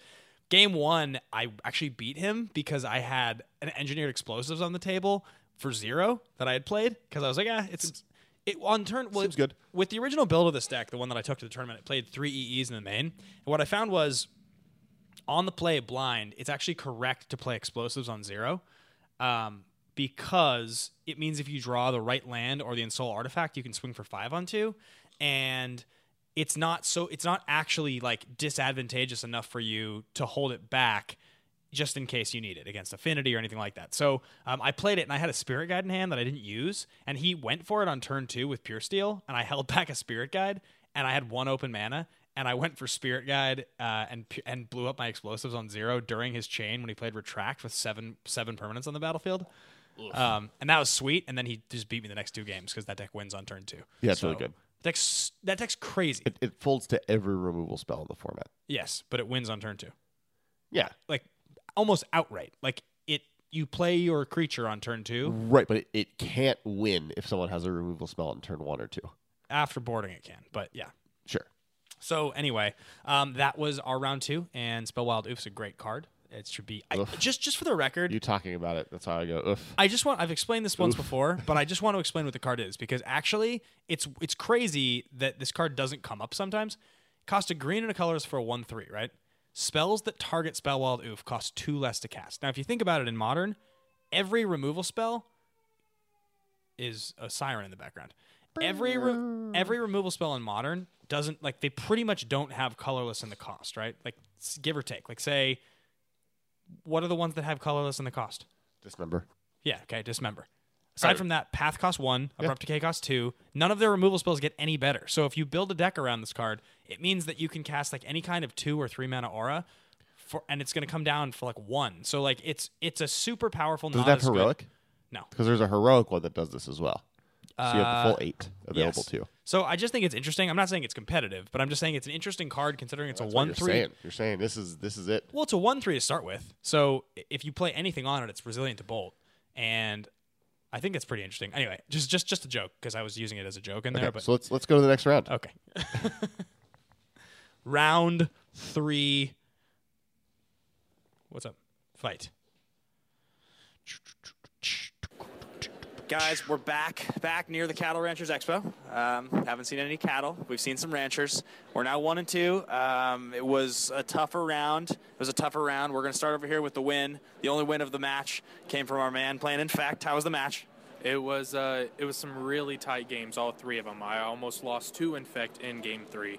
game one, I actually beat him because I had an engineered explosives on the table for zero that I had played because I was like, yeah, it's it on turn. Well, Seems good. With the original build of this deck, the one that I took to the tournament, it played three E Es in the main. And what I found was on the play blind, it's actually correct to play explosives on zero. Um, because it means if you draw the right land or the Ensoul artifact, you can swing for five on two. And it's not so it's not actually like disadvantageous enough for you to hold it back just in case you need it against Affinity or anything like that. So um, I played it and I had a Spirit Guide in hand that I didn't use, and he went for it on turn two with Pure Steel, and I held back a Spirit Guide, and I had one open mana, and I went for Spirit Guide uh, and and blew up my explosives on zero during his chain when he played Retract with seven seven permanents on the battlefield. Um, and that was sweet, and then he just beat me the next two games because that deck wins on turn two. Yeah, it's so, really good. Deck's, that deck's crazy. It, it folds to every removal spell in the format. Yes, but it wins on turn two. Yeah. Like, almost outright. Like, it. You play your creature on turn two. Right, but it, it can't win if someone has a removal spell on turn one or two. After boarding it can, but yeah. Sure. So, anyway, um, that was our round two, and Spellwild Oof's a great card. It should be I, just just for the record. You talking about it? That's how I go. Oof. I just want. I've explained this once Oof. before, but I just want to explain what the card is because actually, it's it's crazy that this card doesn't come up sometimes. Cost a green and a colorless for a one three, right? Spells that target Spellwild Oof cost two less to cast. Now, if you think about it in Modern, every removal spell is a siren in the background. Every re- every removal spell in Modern doesn't like they pretty much don't have colorless in the cost, right? Like give or take. Like say. What are the ones that have colorless in the cost? Dismember. Yeah, okay, Dismember. Aside Right. from that, Path cost one, Yeah. Abrupt Decay cost two. None of their removal spells get any better. So if you build a deck around this card, it means that you can cast like any kind of two or three mana aura, for, and it's going to come down for like one. So like it's it's a super powerful. Does not it have as good- heroic? No, Because there's a heroic one that does this as well. So you have the full Uh, eight available yes. too. So I just think it's interesting. I'm not saying it's competitive, but I'm just saying it's an interesting card considering it's That's a what one you're three. saying. You're saying this is this is it. Well, it's a one three to start with. So i- if you play anything on it, it's resilient to bolt, and I think it's pretty interesting. Anyway, just just just a joke because I was using it as a joke in there. Okay, But so let's let's go to the next round. okay, round three. What's up? Fight. Guys, we're back, back near the Cattle Ranchers Expo. Um, haven't seen any cattle. We've seen some ranchers. We're now one and two. Um, it was a tougher round. It was a tougher round. We're going to start over here with the win. The only win of the match came from our man playing Infect. How was the match? It was uh, it was some really tight games, all three of them. I almost lost two Infect in game three.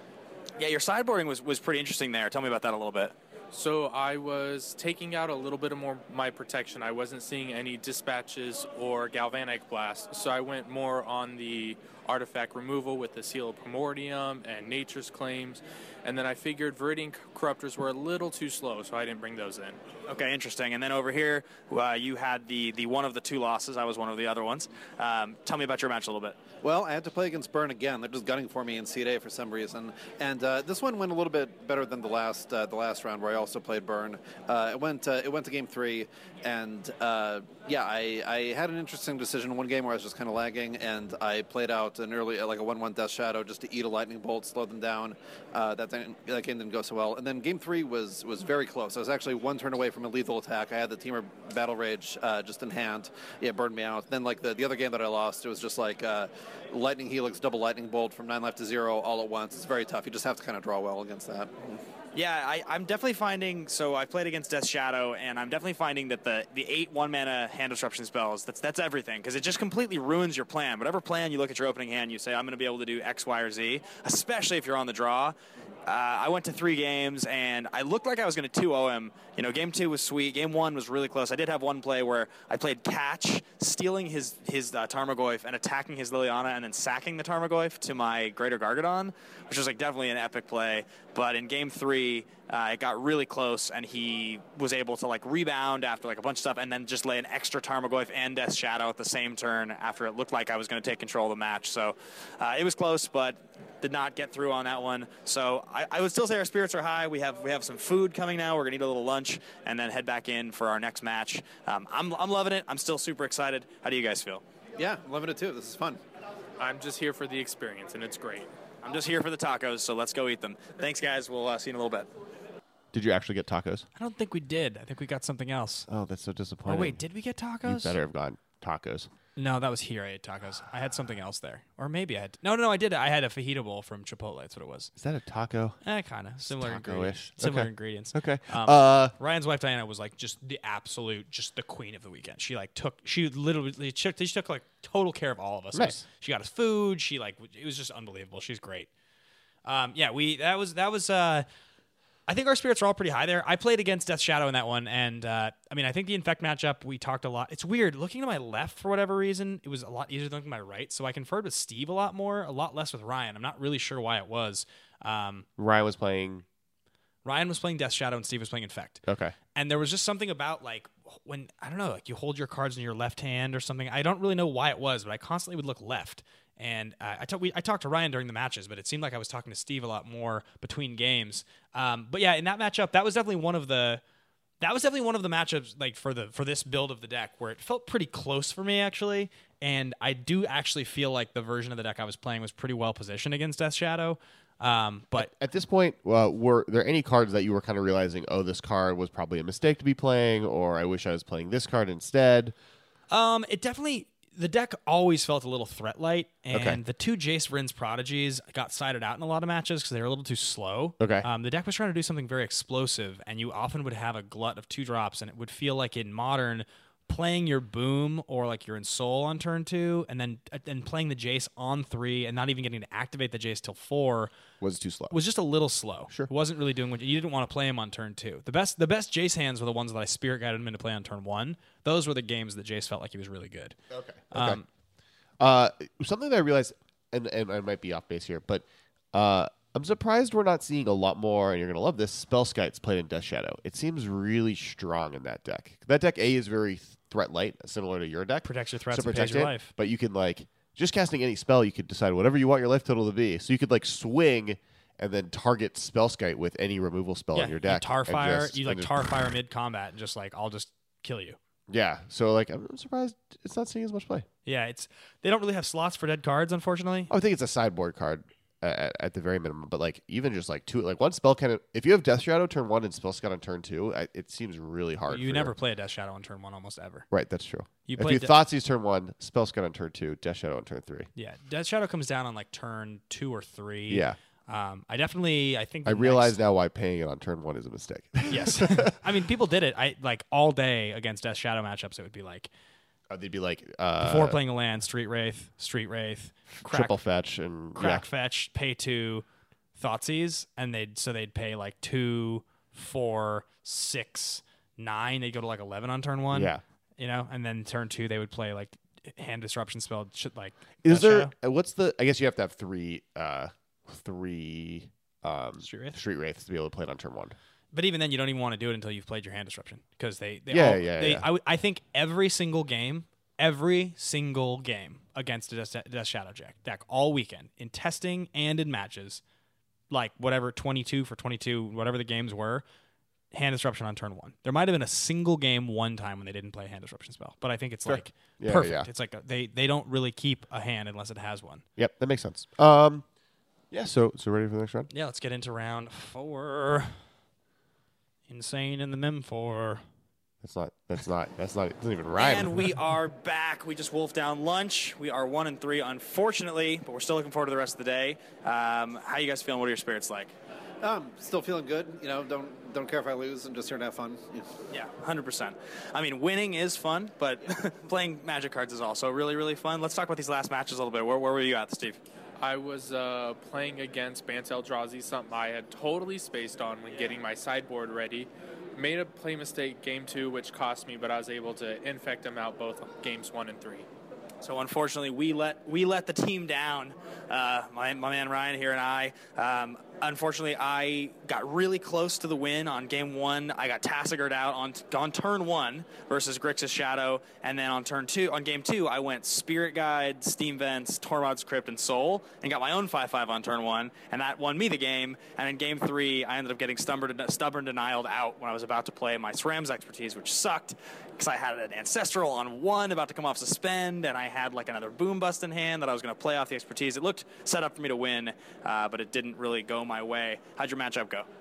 Yeah, your sideboarding was, was pretty interesting there. Tell me about that a little bit. So I was taking out a little bit of more my protection. I wasn't seeing any dispatches or galvanic blast, so I went more on the artifact removal with the Seal of Primordium and Nature's Claims, and then I figured Viridian Corruptors were a little too slow, so I didn't bring those in. Okay, interesting. And then over here, uh, you had the, the one of the two losses. I was one of the other ones. Um, tell me about your match a little bit. Well, I had to play against Burn again. They're just gunning for me in Seed A for some reason, and uh, this one went a little bit better than the last uh, the last round where I also played Burn. Uh, it went uh, it went to game three, and uh, yeah, I, I had an interesting decision. One game where I was just kind of lagging, and I played out an early like a one one Death Shadow just to eat a lightning bolt, slow them down. Uh, that didn't, that game didn't go so well. And then game three was was very close. I was actually one turn away from a lethal attack. I had the Teamer Battle Rage uh, just in hand. Yeah, it burned me out. Then like the the other game that I lost, it was just like. Uh, Lightning Helix, double Lightning Bolt from nine left to zero all at once. It's very tough. You just have to kind of draw well against that. Yeah, I, I'm definitely finding. So I played against Death Shadow, and I'm definitely finding that the the eight one mana hand disruption spells. That's that's everything because it just completely ruins your plan. Whatever plan you look at your opening hand, you say I'm going to be able to do X, Y, or Z. Especially if you're on the draw. Uh, I went to three games, and I looked like I was going to two oh him. You know, game two was sweet. Game one was really close. I did have one play where I played Catch, stealing his his uh, Tarmogoyf and attacking his Liliana, and then sacking the Tarmogoyf to my Greater Gargadon, which was like definitely an epic play. But in game three, uh, it got really close, and he was able to like rebound after like a bunch of stuff, and then just lay an extra Tarmogoyf and Death Shadow at the same turn after it looked like I was going to take control of the match. So uh, it was close, but did not get through on that one. So I, I would still say our spirits are high. We have we have some food coming now. We're gonna eat a little lunch and then head back in for our next match. Um, I'm I'm loving it. I'm still super excited. How do you guys feel? Yeah, loving it too. This is fun. I'm just here for the experience, and it's great. I'm just here for the tacos, so let's go eat them. Thanks, guys. We'll uh, see you in a little bit. Did you actually get tacos? I don't think we did. I think we got something else. Oh, that's so Oh, disappointing. wait, did we get You tacos? better have gone tacos. No, that was here. I ate tacos. I had something else there. Or maybe I had. No, no, no, I did. I had a fajita bowl from Chipotle. That's what it was. Is that a taco? Eh, kind of. Similar taco-ish. ingredients. Similar Okay. ingredients. Okay. Um, Uh, Ryan's wife, Diana, was like just the absolute, just the queen of the weekend. She like took, she literally she took, she took like total care of all of us. It Nice. was- she got us food. She like, it was just unbelievable. She's great. Um, yeah, we, that was, that was, uh, I think our spirits are all pretty high there. I played against Death Shadow in that one, and uh, I mean, I think the Infect matchup, we talked a lot. It's weird. Looking to my left, for whatever reason, it was a lot easier than looking to my right, so I conferred with Steve a lot more, a lot less with Ryan. I'm not really sure why it was. Um, Ryan was playing. Ryan was playing Death Shadow, and Steve was playing Infect. Okay. And there was just something about, like, when, I don't know, like you hold your cards in your left hand or something. I don't really know why it was, but I constantly would look left. And uh, I, talk, we, I talked to Ryan during the matches, but it seemed like I was talking to Steve a lot more between games. Um, but yeah, in that matchup, that was definitely one of the that was definitely one of the matchups like for the for this build of the deck where it felt pretty close for me actually. And I do actually feel like the version of the deck I was playing was pretty well positioned against Death Shadow. Um, but At this point, uh, were there any cards that you were kind of realizing, oh, this card was probably a mistake to be playing, or I wish I was playing this card instead? Um, it definitely the deck always felt a little threat light, and Okay. the two Jace Vryn's Prodigies got sided out in a lot of matches because they were a little too slow. Okay. Um, the deck was trying to do something very explosive, and you often would have a glut of two drops, and it would feel like in Modern, playing your Boom or like your Ensoul on turn two, and then and playing the Jace on three, and not even getting to activate the Jace till four Was too slow. was just a little slow. Sure. It wasn't really doing what you didn't want to play him on turn two. The best the best Jace hands were the ones that I spirit guided him into play on turn one. Those were the games that Jace felt like he was really good. Okay. Um, Uh, something that I realized, and, and I might be off base here, but uh, I'm surprised we're not seeing a lot more, and you're going to love this, Spell Skites played in Death Shadow. It seems really strong in that deck. That deck, A, is very threat light, similar to your deck. Protects your threats So and pays protect your it, life. But you can, like, just casting any spell, you could decide whatever you want your life total to be. So you could, like, swing and then target Spellskite with any removal spell yeah, in your deck. You tar and fire, just- you like and just- tar fire mid combat, and just like I'll just kill you. Yeah, so, like, I'm I'm surprised it's not seeing as much play. Yeah, it's they don't really have slots for dead cards, unfortunately. I think it's a sideboard card uh, at, at the very minimum, but like even just like two, like one spell kind of. If you have Death Shadow turn one and Spell Scout on turn two, I, it seems really hard. You for never play a Death Shadow on turn one almost ever. Right, that's true. You if play you De- Thoughtseize turn one, Spell Scout on turn two, Death Shadow on turn three. Yeah, Death Shadow comes down on like turn two or three. Yeah. Um, I definitely, I think I the realize next- now why paying it on turn one is a mistake. Yes, I mean people did it. I like all day against Death Shadow matchups. It would be like uh, they'd be like uh, before playing a land, Street Wraith, Street Wraith, crack, triple fetch and crack yeah. fetch, pay two, Thoughtseize, and they'd so they'd pay like two, four, six, nine. They'd go to like eleven on turn one. Yeah. you know, and then turn two they would play like hand disruption spell shit like. Is Death there? Shadow. uh, What's the? I guess you have to have three, uh, three um, Street Wraith? Street Wraiths to be able to play it on turn one. But even then, you don't even want to do it until you've played your hand disruption because they, they Yeah, all, yeah, they, yeah. I, w- I think every single game, every single game against a Death, Death Shadow Jack deck all weekend in testing and in matches, like whatever twenty-two for twenty-two, whatever the games were, hand disruption on turn one. There might have been a single game one time when they didn't play a hand disruption spell, but I think it's Sure. like Yeah, perfect. yeah. It's like a, they they don't really keep a hand unless it has one. Yep, that makes sense. Um, yeah. So so ready for the next round? Yeah, let's get into round four. Insane in the Mem four. That's not. That's not. That's not. It doesn't even rhyme. And we are back. We just wolfed down lunch. We are one and three, unfortunately, but we're still looking forward to the rest of the day. Um, how you guys feeling? What are your spirits like? Um, still feeling good. You know, don't don't care if I lose. I'm just here to have fun. Yeah. Yeah, one hundred percent. I mean, winning is fun, but playing Magic cards is also really, really fun. Let's talk about these last matches a little bit. Where, where were you at, Steve? I was uh, playing against Bant Eldrazi, something I had totally spaced on when getting my sideboard ready. Made a play mistake game two, which cost me, but I was able to infect them out both games one and three. So unfortunately, we let we let the team down. Uh, my my man Ryan here and I. Um, unfortunately, I got really close to the win on game one. I got Tassigered out on on turn one versus Grixis Shadow, and then on turn two, on game two, I went Spirit Guide, Steam Vents, Tormod's Crypt, and Soul, and got my own five five on turn one, and that won me the game. And in game three, I ended up getting stubborn stubborn denialed out when I was about to play my SRAM's expertise, which sucked because I had an Ancestral on one about to come off suspend, and I had like another Boom Bust in hand that I was going to play off the expertise. It looked set up for me to win, uh, but it didn't really go my way. How'd your matchup go?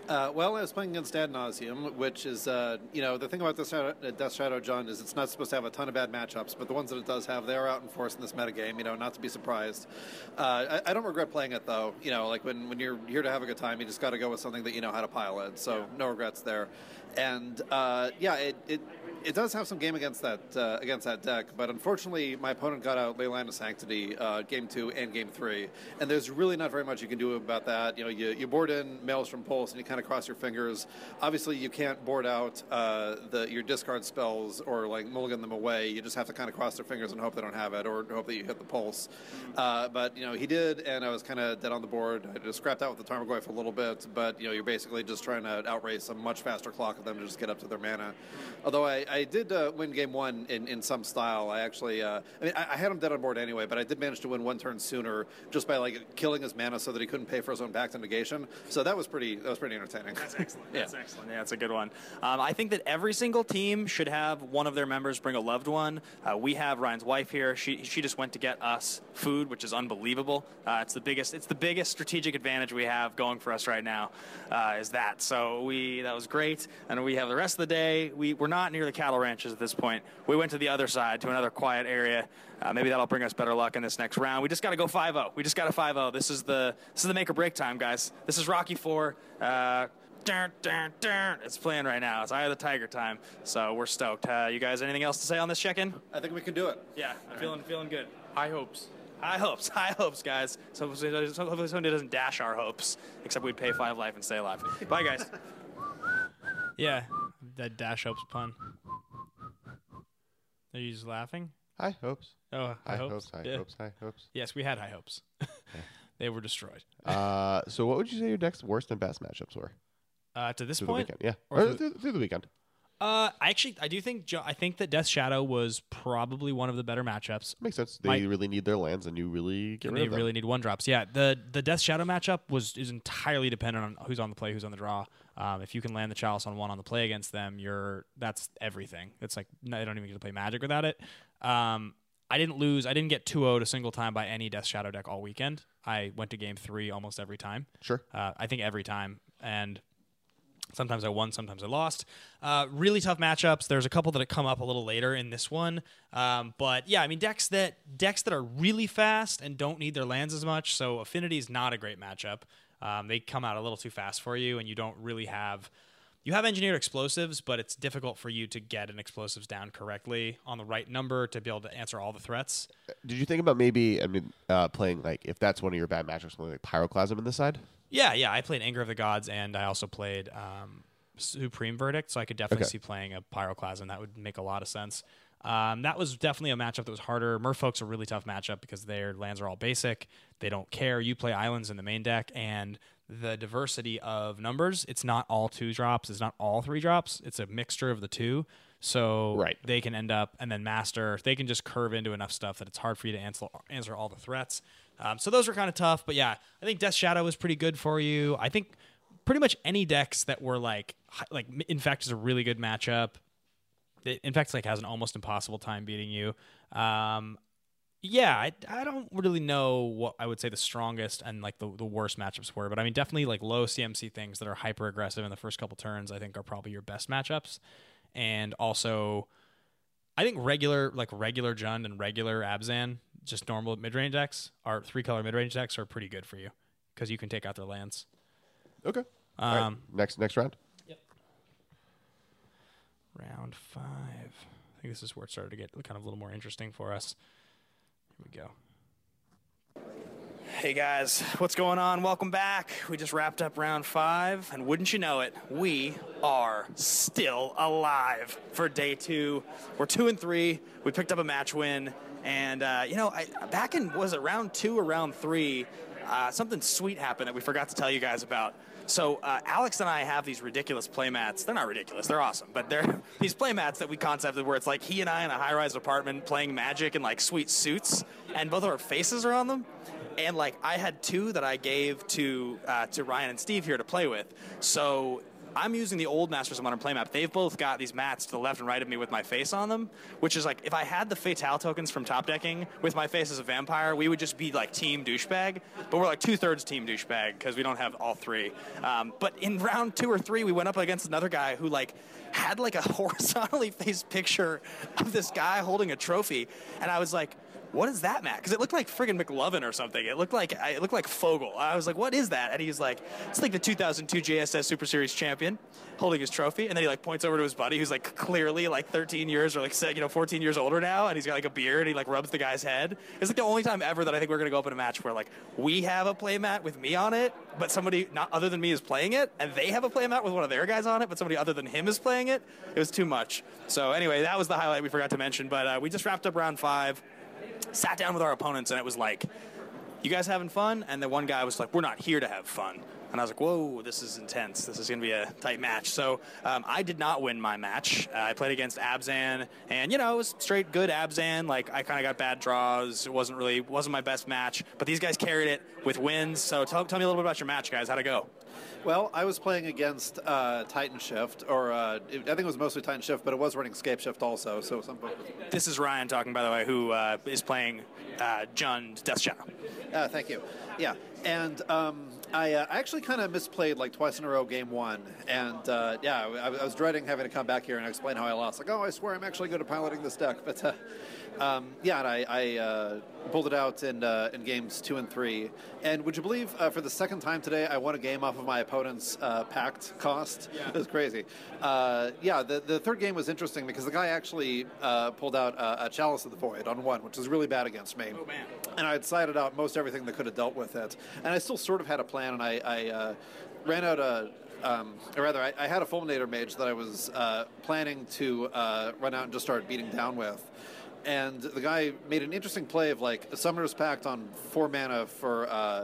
Uh, well, I was playing against Ad Nauseam, which is, uh, you know, the thing about Death Shadow, uh, Death Shadow, John, is it's not supposed to have a ton of bad matchups, but the ones that it does have, they are out in force in this metagame, you know, not to be surprised. Uh, I, I don't regret playing it, though. You know, like when, when you're here to have a good time, you just got to go with something that you know how to pilot, so yeah. No regrets there. And, uh, yeah, it, it it does have some game against that uh, against that deck, but unfortunately, my opponent got out Leyline of Sanctity uh, game two and game three, and there's really not very much you can do about that. You know, you, you board in Maelstrom Pulse, and you kind of cross your fingers. Obviously, you can't board out uh, the your discard spells or like mulligan them away. You just have to kind of cross their fingers and hope they don't have it, or hope that you hit the pulse. Uh, but you know, he did, and I was kind of dead on the board. I just scrapped out with the Tarmogoyf a little bit, but you know, you're basically just trying to outrace a much faster clock of them to just get up to their mana. Although I, I did uh, win game one in, in some style. I actually, uh, I mean, I, I had him dead on board anyway, but I did manage to win one turn sooner just by like killing his mana so that he couldn't pay for his own back to negation. So that was pretty, that was pretty entertaining. That's excellent. yeah. That's excellent. Yeah, that's a good one. Um, I think that every single team should have one of their members bring a loved one. Uh, we have Ryan's wife here. She she just went to get us food, which is unbelievable. Uh, it's the biggest it's the biggest strategic advantage we have going for us right now. Uh, is that so? We that was great, and we have the rest of the day. We we're not near the cattle ranches at this point. We went to the other side to another quiet area. Uh, maybe that'll bring us better luck in this next round. We just got to go five oh. We just got to five oh. This is the this is the make or break time, guys. This is Rocky four. Uh, Dun, dun, dun. It's playing right now. It's Eye of the Tiger time, so we're stoked. Uh, you guys, anything else to say on this check-in? I think we can do it. Yeah, I'm feeling feeling good. High hopes. High hopes, high hopes, guys. So hopefully somebody doesn't dash our hopes, except we'd pay five life and stay alive. Bye, guys. Yeah, that dash hopes pun. Are you just laughing? High hopes. Oh, high, high hopes. hopes. High yeah. hopes. High hopes. Yes, we had high hopes. They were destroyed. uh, so what would you say your deck's worst and best matchups were? Uh, to this through point, the weekend, yeah, or or through, through, through the weekend. Uh, I actually, I do think, I think that Death Shadow was probably one of the better matchups. Makes sense. They My, really need their lands, and you really get rid they of them. really need one drops. Yeah, the the Death Shadow matchup was is entirely dependent on who's on the play, who's on the draw. Um, if you can land the Chalice on one on the play against them, you're that's everything. It's like no, I don't even get to play Magic without it. Um, I didn't lose. I didn't get two oh'd a single time by any Death Shadow deck all weekend. I went to game three almost every time. Sure. Uh, I think every time, and sometimes I won, sometimes I lost. Uh, really tough matchups. There's a couple that have come up a little later in this one, um, but yeah, I mean decks that decks that are really fast and don't need their lands as much. So Affinity is not a great matchup. Um, they come out a little too fast for you, and you don't really have. You have engineered explosives, but it's difficult for you to get an explosives down correctly on the right number to be able to answer all the threats. Did you think about maybe, I mean, uh, playing, like, if that's one of your bad matchups, something like Pyroclasm in this side? Yeah, yeah. I played Anger of the Gods, and I also played um, Supreme Verdict, so I could definitely Okay. see playing a Pyroclasm. That would make a lot of sense. Um, that was definitely a matchup that was harder. Merfolk's a really tough matchup because their lands are all basic. They don't care. You play islands in the main deck, and the diversity of numbers, it's not all two drops. It's not all three drops. It's a mixture of the two. So Right. they can end up, and then Master, they can just curve into enough stuff that it's hard for you to answer, answer all the threats. Um, so those were kind of tough. But yeah, I think Death Shadow was pretty good for you. I think pretty much any decks that were like, hi- like Infect is a really good matchup. It, Infect like has an almost impossible time beating you. Um, yeah, I, I don't really know what I would say the strongest and like the, the worst matchups were, but I mean definitely like low C M C things that are hyper aggressive in the first couple turns I think are probably your best matchups. And also I think regular like regular Jund and regular Abzan, just normal mid-range decks, are three color mid-range decks are pretty good for you because you can take out their lands. Okay. Um, All right. Next next round? Round five. I think this is where it started to get kind of a little more interesting for us. Here we go. Hey guys, what's going on? Welcome back. We just wrapped up round five, and wouldn't you know it, we are still alive for day two. We're two and three. We picked up a match win, and uh, you know, I, back in was it round two or round three, uh, something sweet happened that we forgot to tell you guys about. So uh, Alex and I have these ridiculous playmats. They're not ridiculous. They're awesome. But they're these playmats that we concepted where it's like he and I in a high-rise apartment playing Magic in like sweet suits, and both of our faces are on them. And like I had two that I gave to uh, to Ryan and Steve here to play with. So I'm using the old Masters of Modern playmat. They've both got these mats to the left and right of me with my face on them, which is like, if I had the Fatale tokens from Top Decking with my face as a vampire, we would just be like team douchebag. But we're like two-thirds team douchebag because we don't have all three. Um, but in round two or three, we went up against another guy who like had like a horizontally faced picture of this guy holding a trophy. And I was like, what is that, Matt? Because it looked like friggin' McLovin or something. It looked like it looked like Fogel. I was like, what is that? And he's like, it's like the two thousand two J S S Super Series champion holding his trophy. And then he like points over to his buddy who's like clearly like thirteen years or like you know fourteen years older now, and he's got like a beard. And he like rubs the guy's head. It's like the only time ever that I think we're gonna go up in a match where like we have a playmat with me on it, but somebody not other than me is playing it, and they have a playmat with one of their guys on it, but somebody other than him is playing it. It was too much. So anyway, that was the highlight we forgot to mention. But uh, we just wrapped up round five. Sat down with our opponents, and it was like, you guys having fun? And the one guy was like, we're not here to have fun. And I was like, whoa, this is intense. This is going to be a tight match. So um, I did not win my match. Uh, I played against Abzan, and, you know, it was straight good Abzan. Like, I kind of got bad draws. It wasn't really, wasn't my best match. But these guys carried it with wins. So tell, tell me a little bit about your match, guys. How'd it go? Well, I was playing against uh, Titan Shift, or uh, it, I think it was mostly Titan Shift, but it was running Scape Shift also. So some. This is Ryan talking, by the way, who uh, is playing uh, Jund Death Shadow. Uh, thank you. Yeah, and um, I uh, actually kind of misplayed like twice in a row game one, and uh, yeah, I, I was dreading having to come back here and explain how I lost. Like, oh, I swear I'm actually good at piloting this deck, but uh, um, yeah, and I, I uh, pulled it out in uh, in games two and three. And would you believe, uh, for the second time today, I won a game off of my opponent's uh, pact cost. Yeah. It was crazy. Uh, yeah, the the third game was interesting because the guy actually uh, pulled out a, a Chalice of the Void on one, which was really bad against me. Oh man! And I had sided out most everything that could have dealt with it, and I still sort of had a plan, and I, I uh, ran out a. Um, or rather, I, I had a Fulminator Mage that I was uh, planning to uh, run out and just start beating down with. And the guy made an interesting play of like a Summoner's Pact on four mana for. Uh,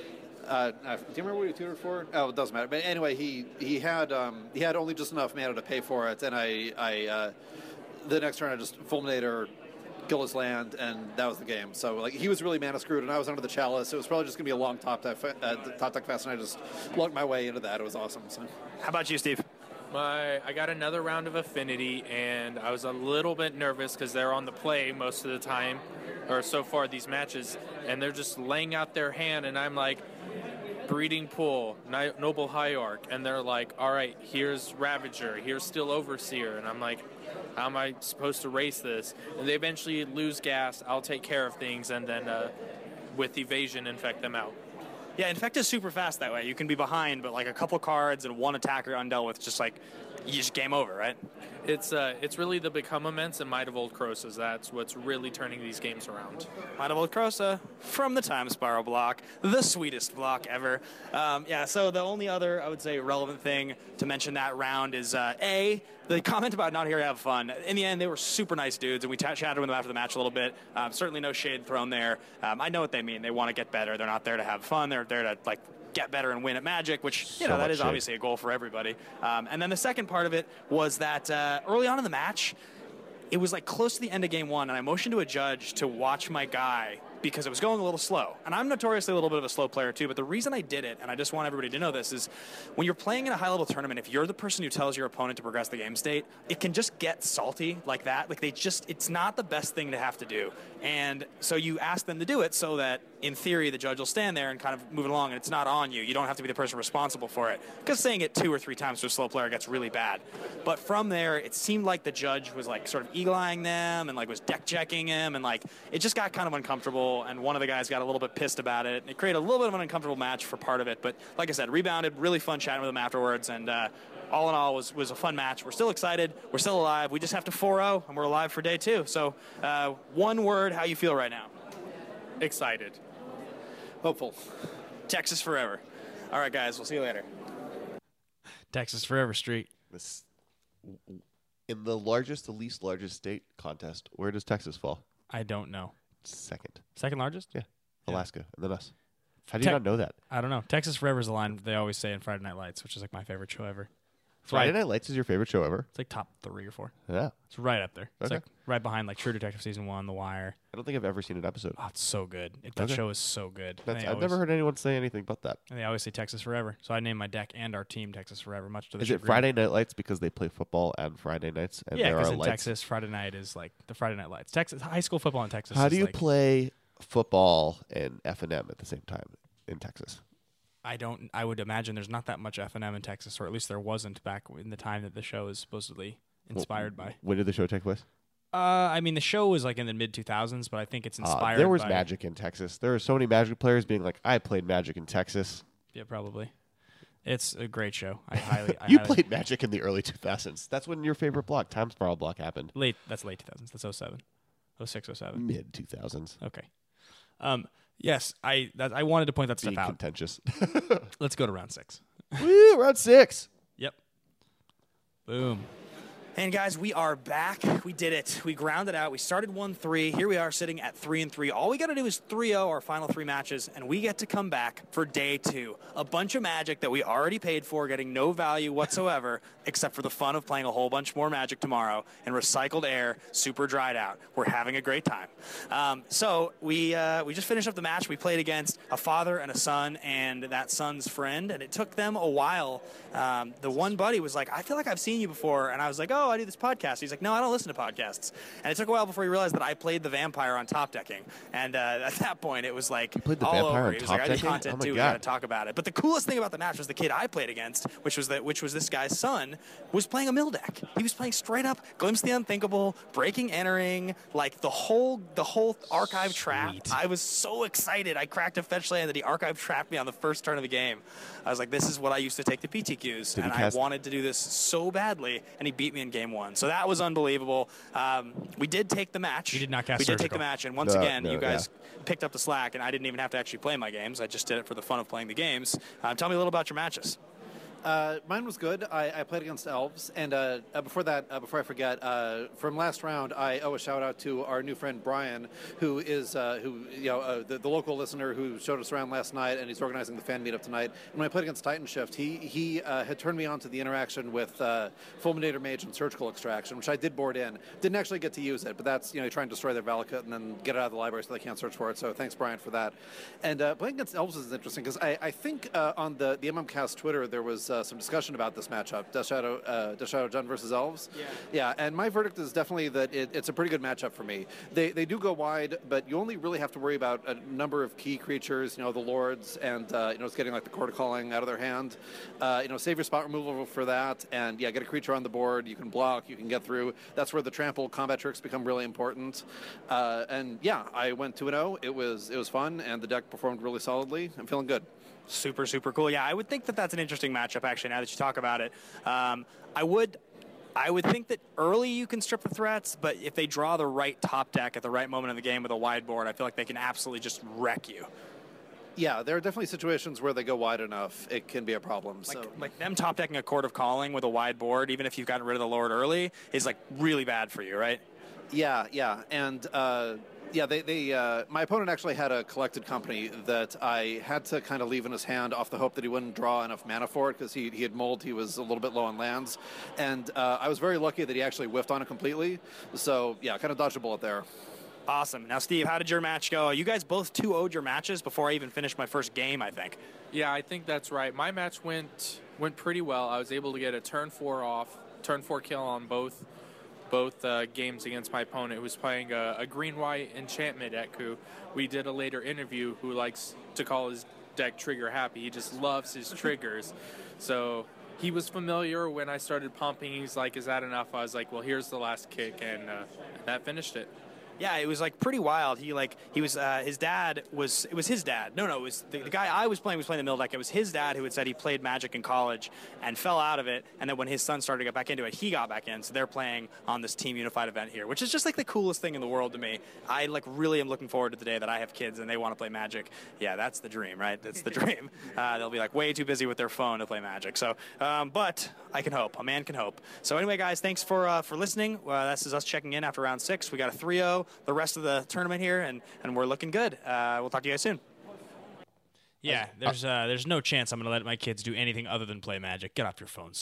uh, do you remember what he tutored for? Oh, it doesn't matter. But anyway, he he had um, he had only just enough mana to pay for it, and I I uh, the next turn I just Fulminator, kill his land, and that was the game. So like he was really mana screwed, and I was under the Chalice. It was probably just gonna be a long top deck uh, top deck fest, and I just lucked my way into that. It was awesome. So. How about you, Steve? My, I got another round of Affinity, and I was a little bit nervous because they're on the play most of the time, or so far these matches, and they're just laying out their hand, and I'm like, Breeding Pool, Noble Hierarch, and they're like, all right, here's Ravager, here's Steel Overseer, and I'm like, how am I supposed to race this? And they eventually lose gas, I'll take care of things, and then uh, with Evasion, infect them out. Yeah, Infect is super fast that way. You can be behind, but like a couple cards and one attacker undealt with, just like, you just game over, right? It's uh, it's really the Become Immense and Might of Old Krosa. That's what's really turning these games around. Might of Old Krosa from the Time Spiral block, the sweetest block ever. Um, yeah, so the only other, I would say, relevant thing to mention that round is, uh, A, the comment about not here to have fun. In the end, they were super nice dudes, and we t- chatted with them after the match a little bit. Um, certainly no shade thrown there. Um, I know what they mean. They want to get better. They're not there to have fun. They're there to, like, get better and win at Magic, which, you So know, that much is shade. obviously a goal for everybody. Um, and then the second part of it was that uh, early on in the match, it was like close to the end of game one, and I motioned to a judge to watch my guy because it was going a little slow. And I'm notoriously a little bit of a slow player too, but the reason I did it, and I just want everybody to know this, is when you're playing in a high-level tournament, if you're the person who tells your opponent to progress the game state, it can just get salty like that. Like they just, it's not the best thing to have to do. And so you ask them to do it so that, in theory, the judge will stand there and kind of move it along, and it's not on you. You don't have to be the person responsible for it. Because saying it two or three times to a slow player gets really bad. But from there, it seemed like the judge was like sort of eagle-eyeing them and like was deck-checking him, and like it just got kind of uncomfortable, and one of the guys got a little bit pissed about it. It created a little bit of an uncomfortable match for part of it, but like I said, rebounded, really fun chatting with him afterwards, and uh, all in all, was was a fun match. We're still excited. We're still alive. We just have to four oh, and we're alive for day two. So uh, one word, how you feel right now? Excited. Hopeful. Texas forever. All right, guys. We'll see you later. Texas forever, Street. This, in the largest, the least largest state contest, where does Texas fall? I don't know. Second. Second largest? Yeah. Yeah. Alaska, and then us. How do you Te- not know that? I don't know. Texas forever is the line they always say in Friday Night Lights, which is like my favorite show ever. Friday right. Night Lights is your favorite show ever? It's like top three or four. Yeah. It's right up there. It's Okay. like right behind like True Detective season one, The Wire. I don't think I've ever seen an episode. Oh, it's so good. It, that Okay. show is so good. That's, They I've always- never heard anyone say anything but that. And they always say Texas Forever. So I named my deck and our team Texas Forever, much to the Is it chagrin. Friday Night Lights because they play football and Friday nights? And Yeah, there because are in lights? Texas, Friday night is like the Friday Night Lights. Texas high school football in Texas. How is do you like, play football and F and M at the same time in Texas? I don't. I would imagine there's not that much F and M in Texas, or at least there wasn't back in the time that the show is supposedly inspired by. When did the show take place? Uh, I mean, the show was like in the mid two thousands, but I think it's Uh, inspired. there was by, Magic in Texas. There were so many Magic players being like, I played Magic in Texas. Yeah, probably. It's a great show. I highly. I You highly, played Magic in the early two thousands. That's when your favorite block, Time Spiral block, happened. late. That's late two thousands. That's oh seven, oh six, oh seven. Mid two thousands. Okay. Um. Yes, I. That, I wanted to point that Being stuff out. contentious. Let's go to round six. Woo, round six. Yep. Boom. And guys, we are back. We did it. We grounded out. We started one three. Here we are sitting at three and three. All we got to do is three oh our final three matches, and we get to come back for day two. A bunch of Magic that we already paid for, getting no value whatsoever, except for the fun of playing a whole bunch more Magic tomorrow in recycled air, super dried out. We're having a great time. Um, so we uh, we just finished up the match. We played against a father and a son and that son's friend, and it took them a while. Um, the one buddy was like, I feel like I've seen you before, and I was like, oh, I do this podcast. He's like, no, I don't listen to podcasts. And it took a while before he realized that I played the vampire on Top Decking. And uh, at that point, it was like played the all vampire over. on He was Top like, I do Decking? content Oh my too. We God. got to talk about it. But the coolest thing about the match was the kid I played against, which was that which was this guy's son, was playing a mill deck. He was playing straight up Glimpse the Unthinkable, Breaking Entering, like the whole the whole archive trap. I was so excited. I cracked a fetch land that he archive trapped me on the first turn of the game. I was like, this is what I used to take to P T Qs, Did he and I cast- wanted to do this so badly, and he beat me in game one. So that was unbelievable. Um, we did take the match. You did not cast We did take the Surgical. match, and once No, again, no, you guys picked up the slack, and I didn't even have to actually play my games. I just did it for the fun of playing the games. Um, tell me a little about your matches. Uh, mine was good. I, I played against elves, and uh, uh, before that, uh, before I forget, uh, from last round, I owe a shout out to our new friend Brian, who is uh, who you know uh, the, the local listener who showed us around last night, and he's organizing the fan meetup tonight. And when I played against Titan Shift, he he uh, had turned me on to the interaction with uh, Fulminator Mage and Surgical Extraction, which I did board in. Didn't actually get to use it, but that's you know you try and destroy their Valakut and then get it out of the library so they can't search for it. So thanks Brian for that. And uh, playing against elves is interesting because I, I think uh, on the the M M Cast Twitter there was uh, some discussion about this matchup, Death Shadow, uh, Death Shadow Jund versus Elves. Yeah. Yeah, and my verdict is definitely that it, it's a pretty good matchup for me. They they do go wide, but you only really have to worry about a number of key creatures, you know, the Lords, and, uh, you know, it's getting like the Court of Calling out of their hand. Uh, you know, save your spot removal for that, and yeah, get a creature on the board. You can block, you can get through. That's where the trample combat tricks become really important. Uh, and yeah, I went two and oh. It was, it was fun, and the deck performed really solidly. I'm feeling good. Super, super cool. Yeah, I would think that that's an interesting matchup, actually, now that you talk about it. Um, I would I would think that early you can strip the threats, but if they draw the right top deck at the right moment in the game with a wide board, I feel like they can absolutely just wreck you. Yeah, there are definitely situations where they go wide enough, it can be a problem. Like, so. like them top decking a Court of Calling with a wide board, even if you've gotten rid of the Lord early, is like really bad for you, right? Yeah, yeah, and uh, yeah, they, they uh, my opponent actually had a collected company that I had to kind of leave in his hand off the hope that he wouldn't draw enough mana for it because he, he had mulled, he was a little bit low on lands, and uh, I was very lucky that he actually whiffed on it completely. So yeah, kind of dodged a bullet there. Awesome. Now, Steve, how did your match go? You guys both two oh'd your matches before I even finished my first game, I think. Yeah, I think that's right. My match went went pretty well. I was able to get a turn four off, turn four kill on both both uh, games against my opponent, who was playing a, a green-white enchantment deck, who we did a later interview, who likes to call his deck trigger happy. He just loves his triggers. So he was familiar when I started pumping. He's like, is that enough? I was like, well, here's the last kick, and uh, that finished it. Yeah, it was like pretty wild. He like he was uh, his dad was it was his dad. No, no, it was the, the guy I was playing was playing the mill deck. It was his dad who had said he played Magic in college and fell out of it. And then when his son started to get back into it, he got back in. So they're playing on this Team Unified event here, which is just like the coolest thing in the world to me. I like really am looking forward to the day that I have kids and they want to play Magic. Yeah, that's the dream, right? That's the dream. Uh, they'll be like way too busy with their phone to play Magic. So, um, but I can hope. A man can hope. So anyway, guys, thanks for uh, for listening. Uh, this is us checking in after round six. We got a three oh. The rest of the tournament here, and, and we're looking good. Uh, we'll talk to you guys soon. Yeah, there's uh, there's no chance I'm going to let my kids do anything other than play Magic. Get off your phone, son.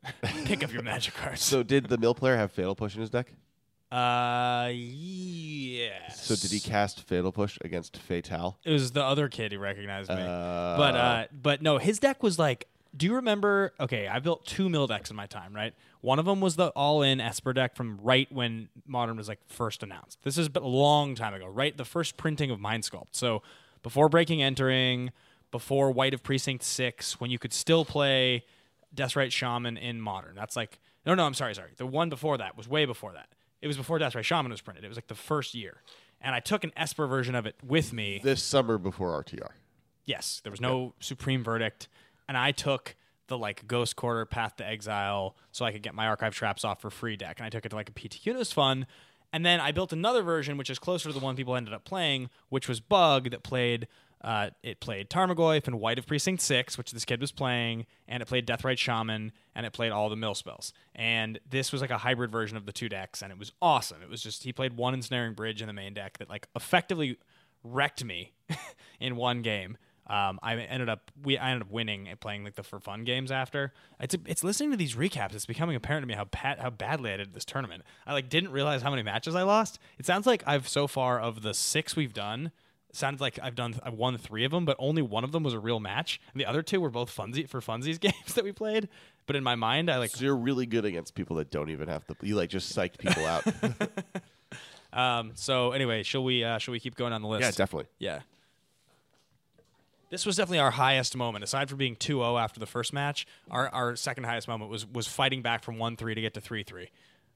Pick up your magic cards. So did the mill player have Fatal Push in his deck? Uh, yes. So did he cast Fatal Push against Fatal? It was the other kid who recognized me. Uh, but uh, but no, his deck was like. Do you remember? Okay, I built two mill decks in my time, right? One of them was the all-in Esper deck from right when Modern was like first announced. This is a long time ago, right? The first printing of Mind Sculpt. So before Breaking Entering, before White of Precinct Six, when you could still play Deathrite Shaman in Modern. That's like no, no. I'm sorry, sorry. The one before that was way before that. It was before Deathrite Shaman was printed. It was like the first year, and I took an Esper version of it with me this summer before R T R. Yes, there was no yep. Supreme Verdict. And I took the like Ghost Quarter Path to Exile so I could get my Archive Traps off for free deck. And I took it to like a P T Q. It was fun. And then I built another version, which is closer to the one people ended up playing, which was Bug, that played uh, it played Tarmogoyf and White of Precinct Six, which this kid was playing, and it played Deathrite Shaman, and it played all the mill spells. And this was like a hybrid version of the two decks, and it was awesome. It was just he played one Ensnaring Bridge in the main deck that like effectively wrecked me in one game. Um, I ended up we I ended up winning and playing like the for fun games after. It's a, it's listening to these recaps. It's becoming apparent to me how pat, how badly I did this tournament. I like didn't realize how many matches I lost. It sounds like I've so far of the six we've done. It sounds like I've done I've won three of them, but only one of them was a real match, and the other two were both funzy for funsies games that we played. But in my mind, I like so you're really good against people that don't even have to. You like just psyched people out. um. So anyway, shall we uh, shall we keep going on the list? Yeah, definitely. Yeah. This was definitely our highest moment. Aside from being two oh after the first match, our, our second highest moment was was fighting back from one three to get to three three.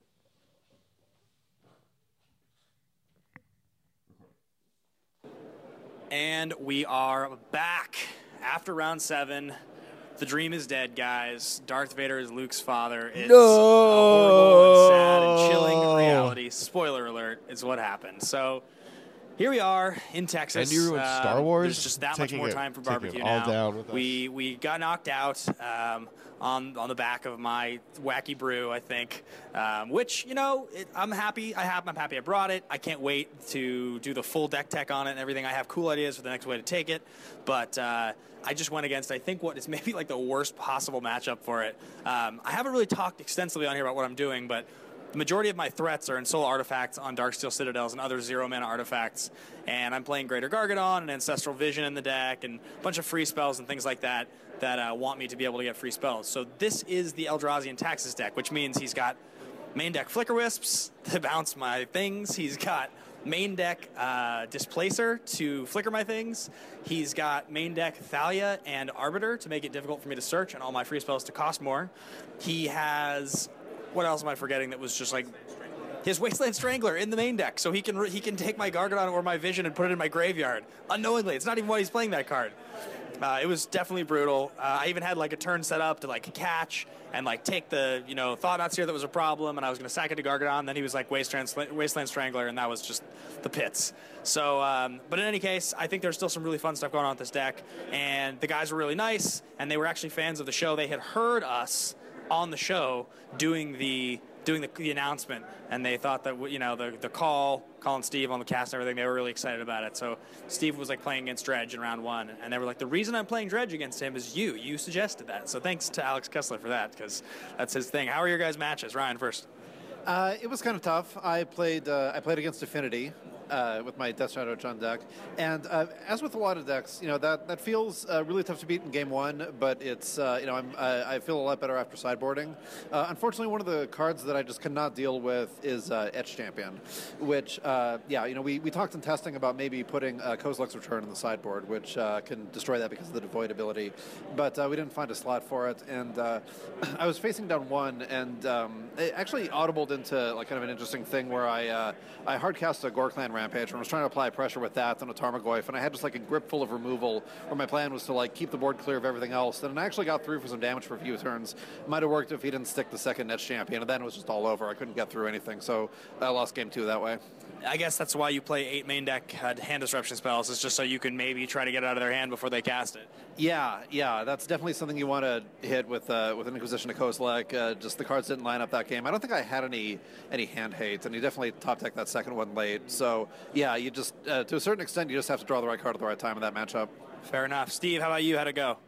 And we are back after round seven. The dream is dead, guys. Darth Vader is Luke's father. It's no! a horrible and sad and chilling reality. Spoiler alert is what happened. So here we are in Texas. And you were in uh, Star Wars. There's just that much more it, time for taking barbecue it all now. Down with we us. we got knocked out um, on on the back of my wacky brew, I think. Um, which you know, it, I'm happy. I have. I'm happy I brought it. I can't wait to do the full deck tech on it and everything. I have cool ideas for the next way to take it, but uh, I just went against I think what is maybe like the worst possible matchup for it. Um, I haven't really talked extensively on here about what I'm doing, but the majority of my threats are in Soul Artifacts on Darksteel Citadels and other zero-mana artifacts, and I'm playing Greater Gargadon and Ancestral Vision in the deck and a bunch of free spells and things like that that uh, want me to be able to get free spells. So this is the Eldrazi Taxes deck, which means he's got main deck Flicker Wisps to bounce my things. He's got main deck uh, Displacer to flicker my things. He's got main deck Thalia and Arbiter to make it difficult for me to search and all my free spells to cost more. He has... What else am I forgetting that was just like his Wasteland Strangler in the main deck, so he can he can take my Gargadon or my Vision and put it in my graveyard unknowingly. It's not even why he's playing that card. Uh, it was definitely brutal. Uh, I even had like a turn set up to like catch and like take the you know Thought-Knots here that was a problem, and I was going to sack it to Gargadon. Then he was like Wasteland Wasteland Strangler, and that was just the pits. So, um, but in any case, I think there's still some really fun stuff going on with this deck, and the guys were really nice, and they were actually fans of the show. They had heard us on the show doing the doing the, the announcement, and they thought that you know the the call calling Steve on the cast and everything, they were really excited about it. So Steve was like playing against Dredge in round one, and they were like, the reason I'm playing Dredge against him is you you suggested that. So thanks to Alex Kessler for that, because that's his thing. How are your guys' matches? Ryan first. Uh, it was kind of tough. I played uh, I played against Affinity uh, with my Death Shadow Jund deck, and uh, as with a lot of decks, you know that that feels uh, really tough to beat in game one. But it's uh, you know I'm uh, I feel a lot better after sideboarding. Uh, unfortunately, one of the cards that I just cannot deal with is uh, Etch Champion, which uh, yeah you know we, we talked in testing about maybe putting uh, Kozilek's Return in the sideboard, which uh, can destroy that because of the Devoid ability, but uh, we didn't find a slot for it, and uh, I was facing down one, and um, it actually audibled into like kind of an interesting thing where I uh, I hardcast a Gorklan Rampage and I was trying to apply pressure with that on a Tarmogoyf, and I had just like a grip full of removal where my plan was to like keep the board clear of everything else, and I actually got through for some damage for a few turns. Might have worked if he didn't stick the second Etch Champion, and then it was just all over. I couldn't get through anything, so I lost game two that way. I guess that's why you play eight main deck uh, hand disruption spells, is just so you can maybe try to get it out of their hand before they cast it. Yeah, yeah, that's definitely something you want to hit with uh, with an Inquisition of Kozilek. Uh, just the cards didn't line up that game. I don't think I had any any hand hate, and you definitely top deck that second one late. So yeah, you just uh, to a certain extent you just have to draw the right card at the right time in that matchup. Fair enough. Steve, how about you? How'd it go?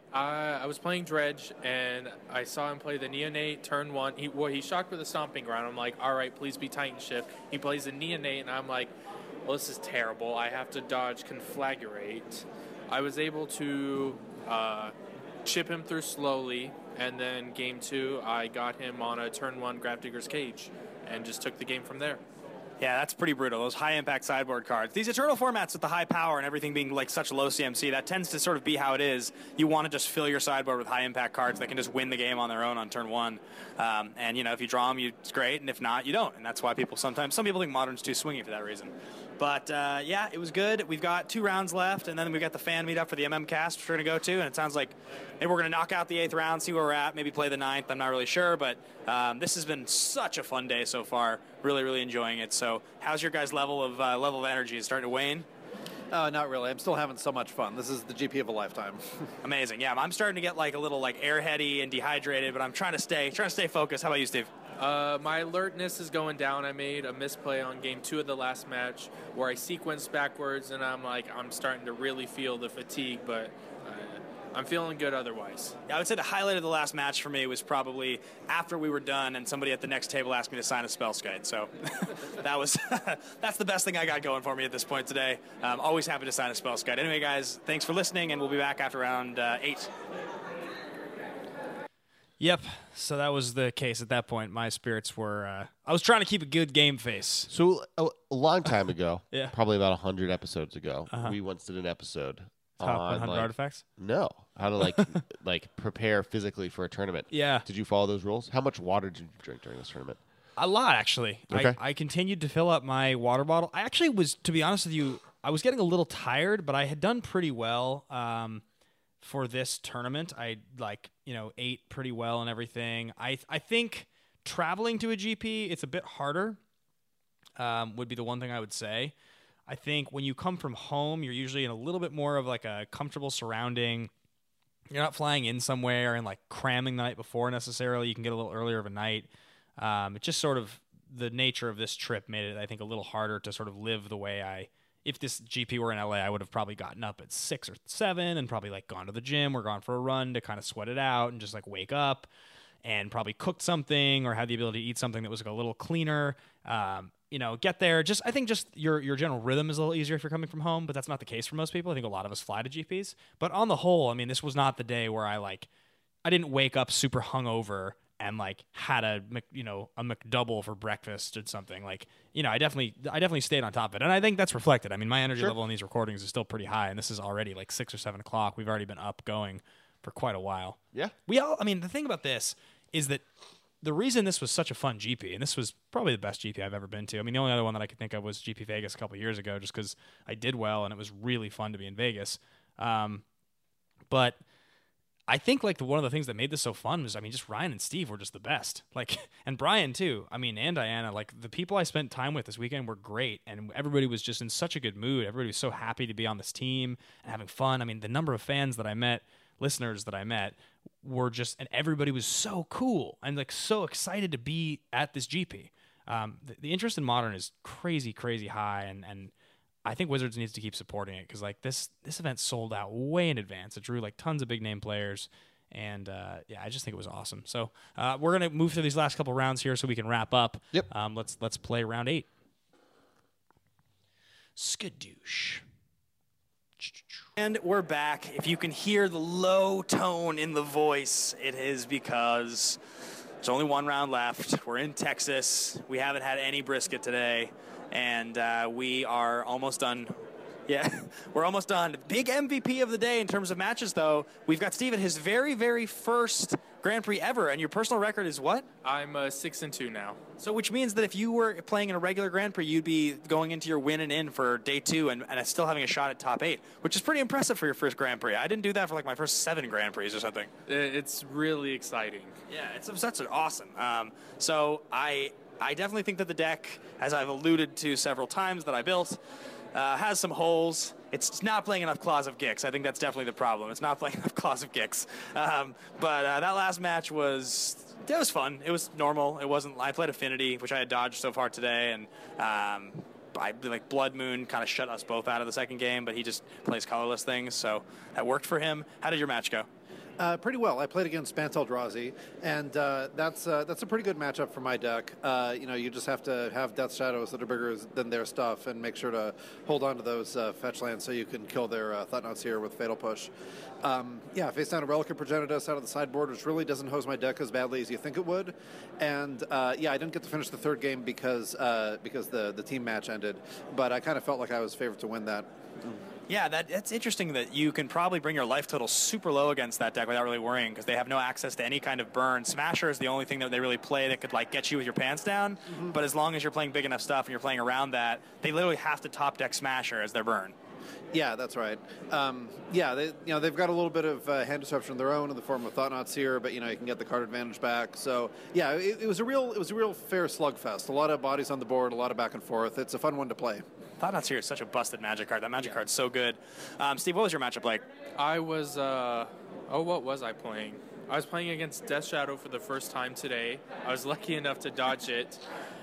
I, I was playing Dredge, and I saw him play the Neonate turn one. He, well, he shocked with a Stomping Ground. I'm like, all right, please be Titan Shift. He plays the Neonate, and I'm like, well, this is terrible. I have to dodge Conflagrate. I was able to uh, chip him through slowly, and then game two, I got him on a turn one Gravedigger's Cage, and just took the game from there. Yeah, that's pretty brutal. Those high-impact sideboard cards. These Eternal formats with the high power and everything being like such low C M C, that tends to sort of be how it is. You want to just fill your sideboard with high-impact cards that can just win the game on their own on turn one. Um, and, you know, if you draw them, you, it's great. And if not, you don't. And that's why people sometimes, some people think Modern's too swingy for that reason. But, uh, yeah, it was good. We've got two rounds left, and then we've got the fan meetup for the M M cast, which we're going to go to. And it sounds like maybe we're going to knock out the eighth round, see where we're at, maybe play the ninth. I'm not really sure. But um, this has been such a fun day so far. Really, really enjoying it. So how's your guys' level of uh, level of energy? Is it starting to wane? Uh, not really. I'm still having so much fun. This is the G P of a lifetime. Amazing. Yeah, I'm starting to get like a little like airheady and dehydrated, but I'm trying to stay trying to stay focused. How about you, Steve? Uh, my alertness is going down. I made a misplay on game two of the last match where I sequenced backwards, and I'm like, I'm starting to really feel the fatigue, but uh, I'm feeling good otherwise. Yeah, I would say the highlight of the last match for me was probably after we were done and somebody at the next table asked me to sign a Spell's Guide. So that was that's the best thing I got going for me at this point today. I'm always happy to sign a Spell's Guide. Anyway, guys, thanks for listening, and we'll be back after round uh, eight. Yep. So that was the case at that point. My spirits were. Uh, I was trying to keep a good game face. So a, a long time ago, Yeah. probably about a hundred episodes ago, Uh-huh. we once did an episode Top on one hundred like, artifacts? No, how to like like prepare physically for a tournament. Yeah. Did you follow those rules? How much water did you drink during this tournament? A lot, actually. Okay. I, I continued to fill up my water bottle. I actually was, to be honest with you, I was getting a little tired, but I had done pretty well um, for this tournament. I like, you know, ate pretty well and everything. I I think traveling to a G P, it's a bit harder. Um, would be the one thing I would say. I think when you come from home, you're usually in a little bit more of like a comfortable surrounding. You're not flying in somewhere and like cramming the night before necessarily. You can get a little earlier of a night. Um, it just sort of the nature of this trip made it, I think, a little harder to sort of live the way I. If this G P were in L A, I would have probably gotten up at six or seven and probably like gone to the gym or gone for a run to kind of sweat it out and just like wake up and probably cooked something or had the ability to eat something that was like a little cleaner. Um, you know, get there. Just I think just your your general rhythm is a little easier if you're coming from home, but that's not the case for most people. I think a lot of us fly to G Ps. But on the whole, I mean, this was not the day where I like I didn't wake up super hungover and like had a Mc, you know a McDouble for breakfast or something. Like, you know, I definitely I definitely stayed on top of it, and I think that's reflected. I mean, my energy Sure. level in these recordings is still pretty high, and this is already like six or seven o'clock. We've already been up going for quite a while. Yeah. We all. I mean, the thing about this is that the reason this was such a fun G P, and this was probably the best G P I've ever been to. I mean, the only other one that I could think of was G P Vegas a couple years ago, just because I did well and it was really fun to be in Vegas. Um, but I think like the, one of the things that made this so fun was, I mean, just Ryan and Steve were just the best. Like, and Brian too. I mean, and Diana. Like the people I spent time with this weekend were great, and everybody was just in such a good mood. Everybody was so happy to be on this team and having fun. I mean, the number of fans that I met, listeners that I met, were just, and everybody was so cool and like so excited to be at this G P. Um, the, the interest in Modern is crazy, crazy high, and and I think Wizards needs to keep supporting it because like this this event sold out way in advance. It drew like tons of big name players, and uh, yeah, I just think it was awesome. So uh, we're gonna move through these last couple rounds here so we can wrap up. Yep. Um, let's let's play round eight. Skadoosh. And we're back. If you can hear the low tone in the voice, it is because there's only one round left. We're in Texas. We haven't had any brisket today, and uh, we are almost done. Yeah, we're almost done. Big M V P of the day in terms of matches, though. We've got Steven, his very, very first Grand Prix ever, and your personal record is what? I'm uh, six and two now. So, which means that if you were playing in a regular Grand Prix, you'd be going into your win and in for day two, and, and still having a shot at top eight, which is pretty impressive for your first Grand Prix. I didn't do that for like my first seven Grand Prix or something. It's really exciting. Yeah, it's that's awesome. Um, so I I definitely think that the deck, as I've alluded to several times, that I built. Uh, has some holes. It's not playing enough Claws of Gix. I think that's definitely the problem. It's not playing enough Claws of Gix. Um, but uh, that last match was it was fun. It was normal. It wasn't. I played Affinity, which I had dodged so far today, and um, I, like Blood Moon kind of shut us both out of the second game, but he just plays colorless things, so that worked for him. How did your match go? Uh, pretty well. I played against Spant Eldrazi, and uh, that's uh, that's a pretty good matchup for my deck. Uh, you know, you just have to have Death Shadows that are bigger than their stuff, and make sure to hold on to those uh, fetch lands so you can kill their uh, Thought-Knot here with Fatal Push. Um, yeah, face down a Relic of Progenitus out of the sideboard, which really doesn't hose my deck as badly as you think it would. And uh, yeah, I didn't get to finish the third game because uh, because the the team match ended, but I kind of felt like I was favored to win that. Yeah, that, that's interesting that you can probably bring your life total super low against that deck without really worrying because they have no access to any kind of burn. Smasher is the only thing that they really play that could like get you with your pants down. Mm-hmm. But as long as you're playing big enough stuff and you're playing around that, they literally have to top deck Smasher as their burn. Yeah, that's right. Um, yeah, they, you know, they've got a little bit of uh, hand disruption of their own in the form of Thought-Knots here, but you know, you can get the card advantage back. So yeah, it, it was a real, it was a real fair slugfest. A lot of bodies on the board, a lot of back and forth. It's a fun one to play. Thought-Knots here is such a busted Magic card. That Magic yeah. card's so good. Um, Steve, what was your matchup like? I was, uh, oh, what was I playing? I was playing against Death Shadow for the first time today. I was lucky enough to dodge it,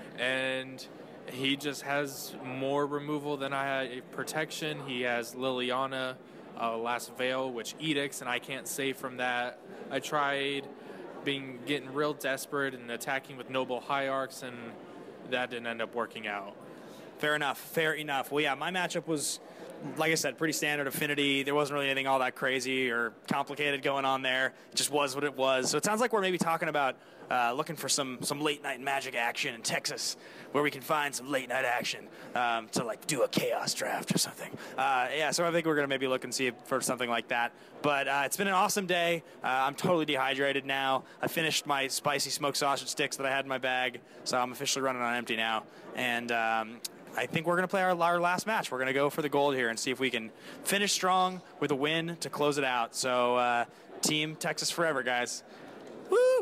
and he just has more removal than I had. Protection. He has Liliana, uh, Last Veil, which edicts, and I can't save from that. I tried being getting real desperate and attacking with Noble Hierarchs, and that didn't end up working out. Fair enough. Fair enough. Well, yeah, my matchup was, like I said, pretty standard Affinity. There wasn't really anything all that crazy or complicated going on there. It just was what it was. So it sounds like we're maybe talking about uh, looking for some some late night Magic action in Texas, where we can find some late night action um, to like do a chaos draft or something. Uh, yeah, so I think we're gonna maybe look and see for something like that. But uh, it's been an awesome day. Uh, I'm totally dehydrated now. I finished my spicy smoked sausage sticks that I had in my bag, so I'm officially running on empty now. And um, I think we're going to play our, our last match. We're going to go for the gold here and see if we can finish strong with a win to close it out. So, uh, Team Texas Forever, guys. Woo!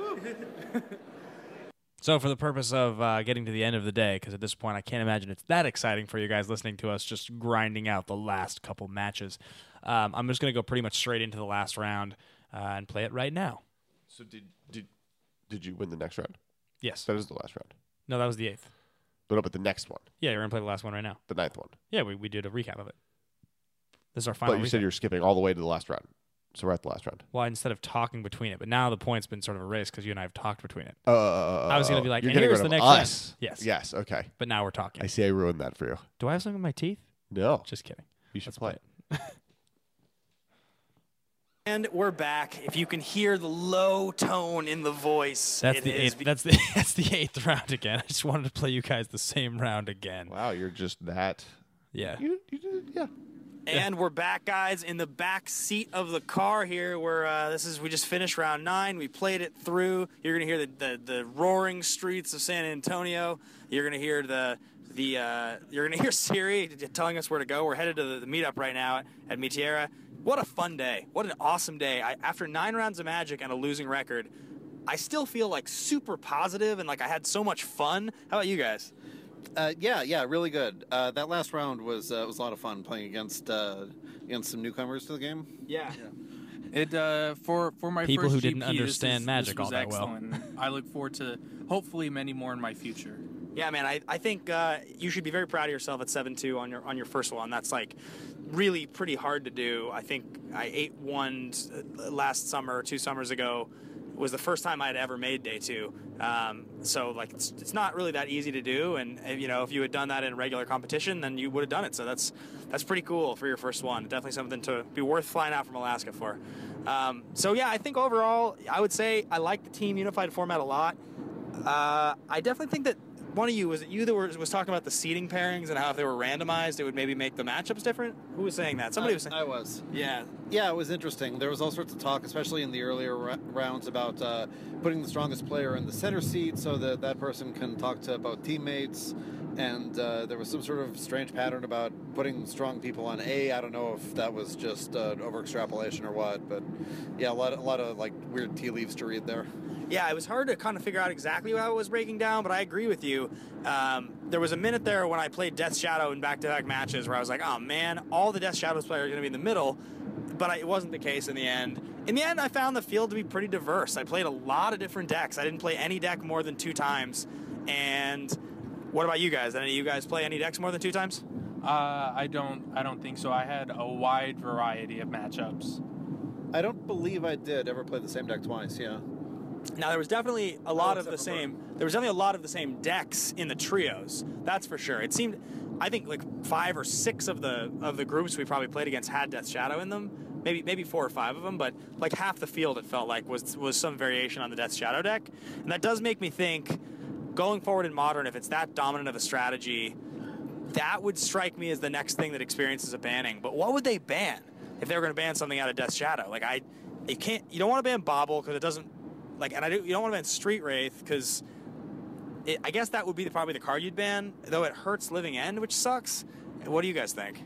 So for the purpose of uh, getting to the end of the day, because at this point I can't imagine it's that exciting for you guys listening to us just grinding out the last couple matches, um, I'm just going to go pretty much straight into the last round uh, and play it right now. So did did did you win the next round? Yes. That is the last round. No, that was the eighth. But no, but the next one. Yeah, you're going to play the last one right now. The ninth one. Yeah, we, we did a recap of it. This is our final But you recap. said you're skipping all the way to the last round. So we're at the last round. Well, instead of talking between it. But now the point's been sort of erased because you and I have talked between it. Uh, I was going to be like, you're and getting here's rid the of next us. round. Yes. Yes, okay. But now we're talking. I see I ruined that for you. Do I have something in my teeth? No. Just kidding. You should Let's play it. And we're back. If you can hear the low tone in the voice, That's it the is eighth. That's the that's the eighth round again. I just wanted to play you guys the same round again. Wow, you're just that. Yeah. You, you did, yeah. And we're back, guys, in the back seat of the car here. Where uh, this is, we just finished round nine. We played it through. You're gonna hear the, the, the roaring streets of San Antonio. You're gonna hear the the uh, you're gonna hear Siri telling us where to go. We're headed to the, the meetup right now at, at Mitiera. What a fun day! What an awesome day! I, after nine rounds of Magic and a losing record, I still feel like super positive and like I had so much fun. How about you guys? Uh, yeah, yeah, really good. Uh, that last round was uh, was a lot of fun playing against uh, against some newcomers to the game. Yeah. yeah. It uh, for for my people first who didn't G P, understand this is, Magic this was all that well. excellent. I look forward to hopefully many more in my future. Yeah, man, I, I think uh, you should be very proud of yourself at seven two on your on your first one. That's like really pretty hard to do. I think I eight one last summer or two summers ago. Was the first time I'd ever made day two. Um, so like it's, it's not really that easy to do. And you know, if you had done that in regular competition, then you would have done it. So that's that's pretty cool for your first one. Definitely something to be worth flying out from Alaska for. Um, so yeah, I think overall, I would say I like the team unified format a lot. Uh, I definitely think that one of you, was it you that was, was talking about the seeding pairings and how if they were randomized, it would maybe make the matchups different? Who was saying that? Somebody I, was saying. I was. Yeah. Yeah, it was interesting. There was all sorts of talk, especially in the earlier ra- rounds, about uh, putting the strongest player in the center seat so that that person can talk to both teammates. And uh, there was some sort of strange pattern about putting strong people on A. I don't know if that was just uh, over extrapolation or what, but yeah, a lot, of, a lot of like weird tea leaves to read there. Yeah, it was hard to kind of figure out exactly how it was breaking down, but I agree with you. Um, there was a minute there when I played Death Shadow in back-to-back matches where I was like, oh man, all the Death Shadows players are going to be in the middle, but I, it wasn't the case in the end. In the end, I found the field to be pretty diverse. I played a lot of different decks. I didn't play any deck more than two times, and What about you guys? Any of you guys play any decks more than two times? Uh, I don't. I don't think so. I had a wide variety of matchups. I don't believe I did ever play the same deck twice. Yeah. Now there was definitely a lot Oh, of the except for same. There was definitely a lot of the same decks in the trios. That's for sure. It seemed, I think like five or six of the of the groups we probably played against had Death Shadow in them. Maybe maybe four or five of them, but like half the field it felt like was was some variation on the Death Shadow deck, and that does make me think, going forward in Modern, if it's that dominant of a strategy, that would strike me as the next thing that experiences a banning. But what would they ban if they were going to ban something out of Death Shadow? Like I, you can't. You don't want to ban Bobble because it doesn't. Like, and I do, you don't want to ban Street Wraith because I guess that would be the, probably the card you'd ban, though it hurts Living End, which sucks. What do you guys think?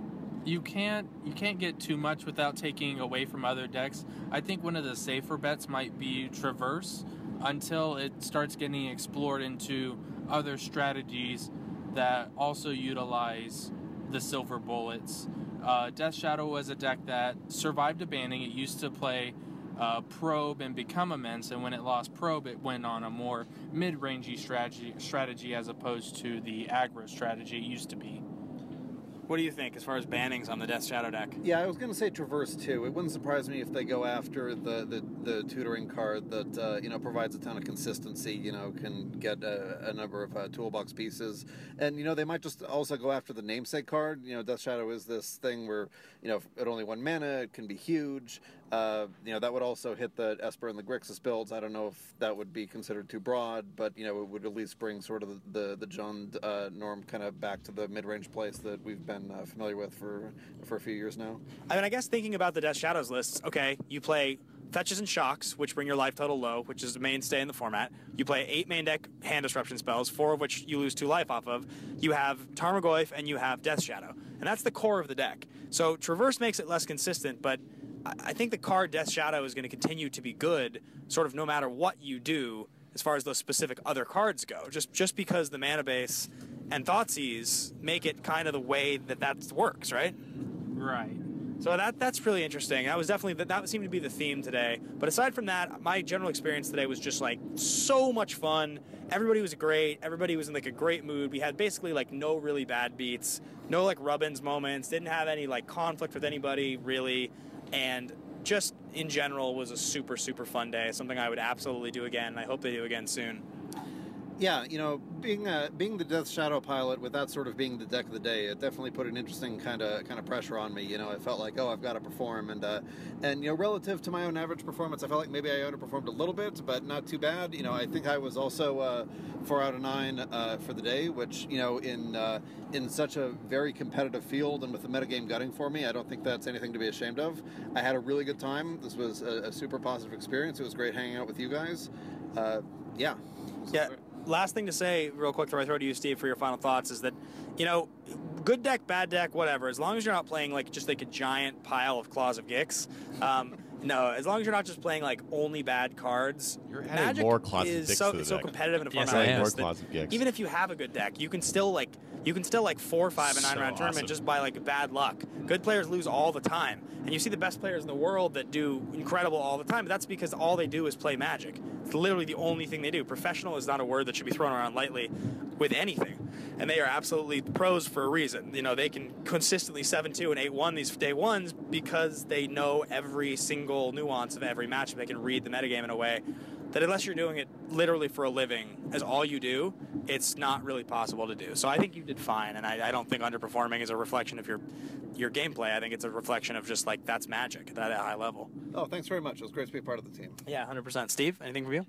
You can't you can't get too much without taking away from other decks. I think one of the safer bets might be Traverse until it starts getting explored into other strategies that also utilize the silver bullets. Uh, Death Shadow was a deck that survived a banning. It used to play Uh, probe and become immense, and when it lost probe, it went on a more mid-rangey strategy strategy as opposed to the aggro strategy it used to be. What do you think as far as bannings on the Death Shadow deck? Yeah, I was going to say Traverse too. It wouldn't surprise me if they go after the, the, the tutoring card that uh, you know provides a ton of consistency. You know, can get a, a number of uh, toolbox pieces, and you know they might just also go after the namesake card. You know, Death Shadow is this thing where you know at only one mana it can be huge. Uh, you know that would also hit the Esper and the Grixis builds. I don't know if that would be considered too broad, but you know it would at least bring sort of the the, the John uh, Norm kind of back to the mid-range place that we've been uh, familiar with for for a few years now. I mean, I guess thinking about the Death Shadows lists, okay, you play Fetches and Shocks, which bring your life total low, which is the mainstay in the format. You play eight main deck hand disruption spells, four of which you lose two life off of. You have Tarmogoyf and you have Death Shadow, and that's the core of the deck. So Traverse makes it less consistent, but I think the card Death Shadow is going to continue to be good, sort of no matter what you do as far as those specific other cards go. Just just because the mana base and Thoughtseize make it kind of the way that that works, right? Right. So that that's really interesting. That was definitely that, that seemed to be the theme today. But aside from that, my general experience today was just like so much fun. Everybody was great. Everybody was in like a great mood. We had basically like no really bad beats, no like rub-ins moments. Didn't have any like conflict with anybody really. And just in general was a super, super fun day. Something I would absolutely do again. I hope they do again soon. Yeah, you know, being uh, being the Death Shadow pilot with that sort of being the deck of the day, it definitely put an interesting kind of kind of pressure on me. You know, I felt like, oh, I've got to perform, and uh, and you know, relative to my own average performance, I felt like maybe I underperformed a little bit, but not too bad. You know, I think I was also uh, four out of nine uh, for the day, which you know, in uh, in such a very competitive field and with the metagame gutting for me, I don't think that's anything to be ashamed of. I had a really good time. This was a, a super positive experience. It was great hanging out with you guys. Uh, yeah. Yeah. Great. Last thing to say, real quick, before I throw to you, Steve, for your final thoughts, is that, you know, good deck, bad deck, whatever, as long as you're not playing, like, just, like, a giant pile of Claws of Gix, um, no, as long as you're not just playing, like, only bad cards, You're adding Magic more Claws of is Gix so, to the so deck. competitive in a Yes, format I like am. this More that Claws of Gix. even if you have a good deck, you can still, like, you can still, like, four or five a So nine-round tournament awesome. just by, like, bad luck. Good players lose all the time. And you see the best players in the world that do incredible all the time, but that's because all they do is play Magic. It's literally the only thing they do. Professional is not a word that should be thrown around lightly with anything. And they are absolutely pros for a reason. You know, they can consistently seven two and eight one these day ones because they know every single nuance of every match. They can read the metagame in a way that unless you're doing it literally for a living as all you do, it's not really possible to do. So I think you did fine, and I, I don't think underperforming is a reflection of your your gameplay. I think it's a reflection of just like that's Magic at that high level. Oh, thanks very much. It was great to be part of the team. Yeah, one hundred percent. Steve, anything from you?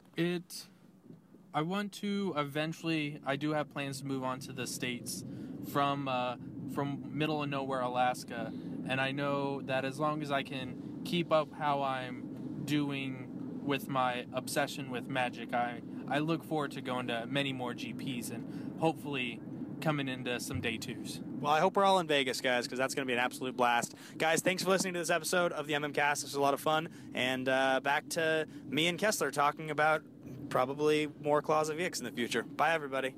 It. I want to eventually. I do have plans to move on to the States from uh, from middle of nowhere, Alaska, and I know that as long as I can keep up how I'm doing with my obsession with Magic, I I look forward to going to many more G Ps and hopefully coming into some day twos. Well, I hope we're all in Vegas, guys, because that's going to be an absolute blast. Guys, thanks for listening to this episode of the M M Cast. This was a lot of fun. And uh, back to me and Kessler talking about probably more Claws of Gix in the future. Bye, everybody.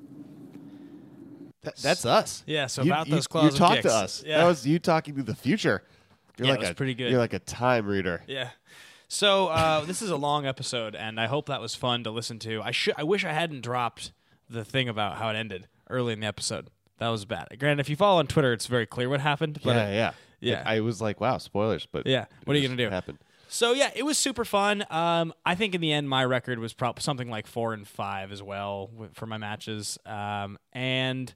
That, that's us. Yeah, so You- about you, those Claws You of talked to Gix. us. Yeah. That was you talking to the future. You're Yeah, like it was a, pretty good. You're like a time reader. Yeah. So uh, this is a long episode, and I hope that was fun to listen to. I should. I wish I hadn't dropped the thing about how it ended early in the episode. That was bad. Granted, if you follow on Twitter, it's very clear what happened. But yeah, yeah, yeah. I was like, wow, spoilers. But yeah, what are you gonna do? Happened. So yeah, it was super fun. Um, I think in the end, my record was probably something like four and five as well for my matches. Um, and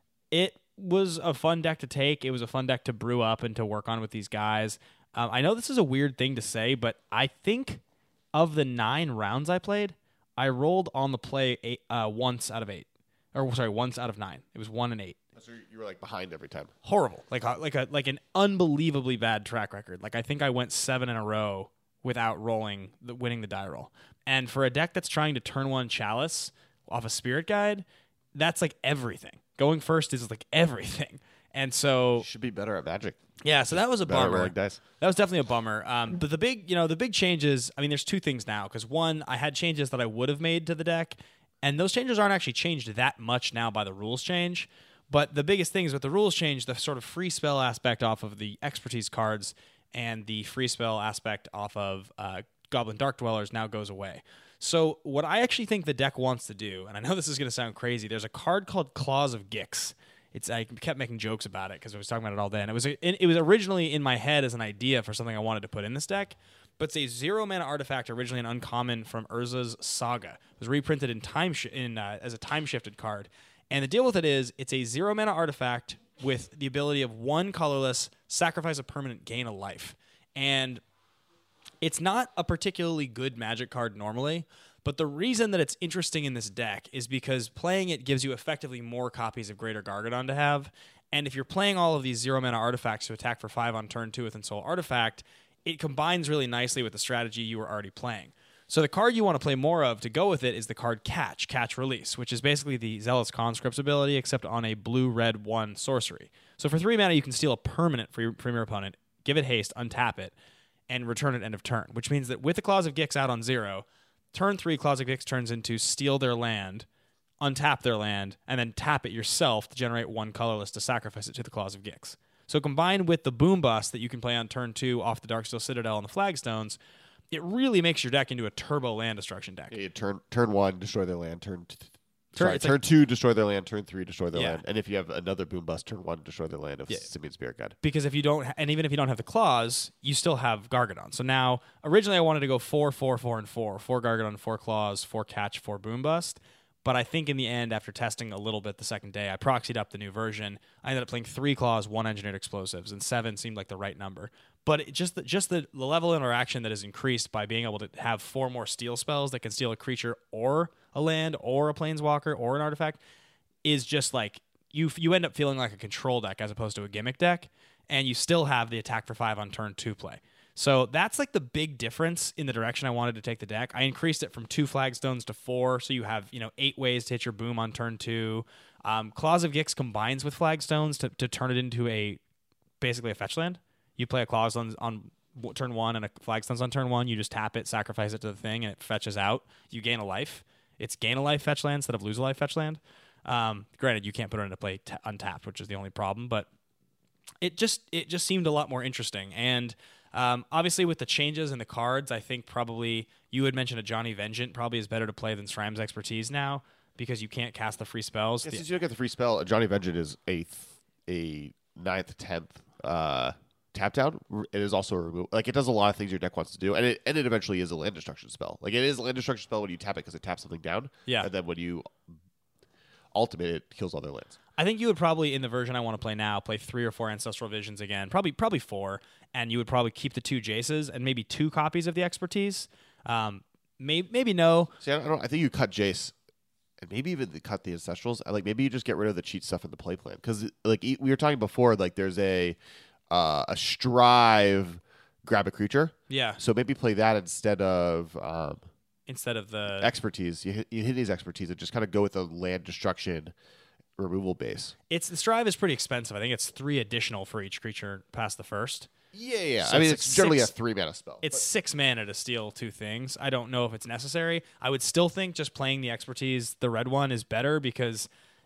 it was a fun deck to take. It was a fun deck to brew up and to work on with these guys. Um, I know this is a weird thing to say, but I think of the nine rounds I played, I rolled on the play eight, uh, once out of eight, or sorry, once out of nine. It was one and eight. So you were like behind every time. Horrible, like a, like a like an unbelievably bad track record. Like I think I went seven in a row without rolling, the, winning the die roll. And for a deck that's trying to turn one Chalice off a Spirit Guide, that's like everything. Going first is like everything. And so you should be better at Magic. Yeah, so that was a better bummer. rolling dice. That was definitely a bummer. Um, but the big, you know, the big changes. I mean, there's two things now. Because one, I had changes that I would have made to the deck, and those changes aren't actually changed that much now by the rules change. But the biggest thing is with the rules change, the sort of free spell aspect off of the expertise cards and the free spell aspect off of uh, Goblin Dark Dwellers now goes away. So what I actually think the deck wants to do, and I know this is going to sound crazy, there's a card called Claws of Gix. It's I kept making jokes about it because I was talking about it all day. And it was it, it was originally in my head as an idea for something I wanted to put in this deck. But it's a zero mana artifact, originally an uncommon from Urza's Saga. It was reprinted in time sh- in uh, as a time shifted card. And the deal with it is it's a zero mana artifact with the ability of one colorless, sacrifice a permanent, gain a life. And it's not a particularly good Magic card normally, but the reason that it's interesting in this deck is because playing it gives you effectively more copies of Greater Gargadon to have. And if you're playing all of these zero mana artifacts to attack for five on turn two with Ensoul Artifact, it combines really nicely with the strategy you were already playing. So the card you want to play more of to go with it is the card Catch, Catch Release, which is basically the Zealous Conscript's ability, except on a blue-red one sorcery. So for three mana, you can steal a permanent from your, from your opponent, give it haste, untap it, and return it end of turn, which means that with the Claws of Gix out on zero, turn three, Claws of Gix turns into steal their land, untap their land, and then tap it yourself to generate one colorless to sacrifice it to the Claws of Gix. So combined with the Boom Bust that you can play on turn two off the Darksteel Citadel and the Flagstones, it really makes your deck into a turbo land destruction deck. Yeah, turn turn one, destroy their land. Turn t- Turn- sorry, it's turn like- two, destroy their land. Turn three, destroy their Yeah. land. And if you have another Boom Bust, turn one, destroy their land of Yeah. Simian Spirit Guide. Because if you don't, ha- and even if you don't have the claws, you still have Gargadon. So now, originally I wanted to go four, four, four, and four. Four Gargadon, four claws, four catch, four Boom Bust. But I think in the end, after testing a little bit the second day, I proxied up the new version. I ended up playing three claws, one engineered explosives, and seven seemed like the right number. But it just the, just the, the level of interaction that is increased by being able to have four more steal spells that can steal a creature or a land or a planeswalker or an artifact is just like you you end up feeling like a control deck as opposed to a gimmick deck, and you still have the attack for five on turn two play. So that's like the big difference in the direction I wanted to take the deck. I increased it from two Flagstones to four, so you have you know eight ways to hit your boom on turn two. Um, Claws of Gix combines with Flagstones to, to turn it into a basically a fetch land. You play a Claws on, on turn one and a Flagstones on turn one. You just tap it, sacrifice it to the thing, and it fetches out. You gain a life. It's gain a life fetch land instead of lose a life fetch land. Um, granted, you can't put it into play t- untapped, which is the only problem, but it just it just seemed a lot more interesting. And um, obviously, with the changes in the cards, I think probably you had mentioned a Johnny Vengeant probably is better to play than Sram's Expertise now because you can't cast the free spells. Yeah, The- since you don't get the free spell, a Johnny Vengeance is a th- a ninth, tenth uh, tap down. R- It is also a remove. Like it does a lot of things your deck wants to do, and it and it eventually is a land destruction spell. Like it is a land destruction spell when you tap it because it taps something down. Yeah. and then when you ultimate it, kills all their lands. I think you would probably, in the version I want to play now, play three or four Ancestral Visions again. Probably probably four. And you would probably keep the two Jaces and maybe two copies of the Expertise. Um, may, maybe no. See, I don't. I think you cut Jace, and maybe even the- cut the Ancestrals. I Like maybe you just get rid of the cheat stuff in the play plan because, like e- we were talking before, like there's a uh, a strive, grab a creature. Yeah. So maybe play that instead of um, Instead of the... expertise. You hit, you hit these expertise and just kind of go with the land destruction removal base. It's The Strive is pretty expensive. I think it's three additional for each creature past the first. Yeah, yeah. So I mean, it's it's like generally six- a three mana spell. It's six mana to steal two things. I don't know if it's necessary. I would still think just playing the Expertise, the red one, is better because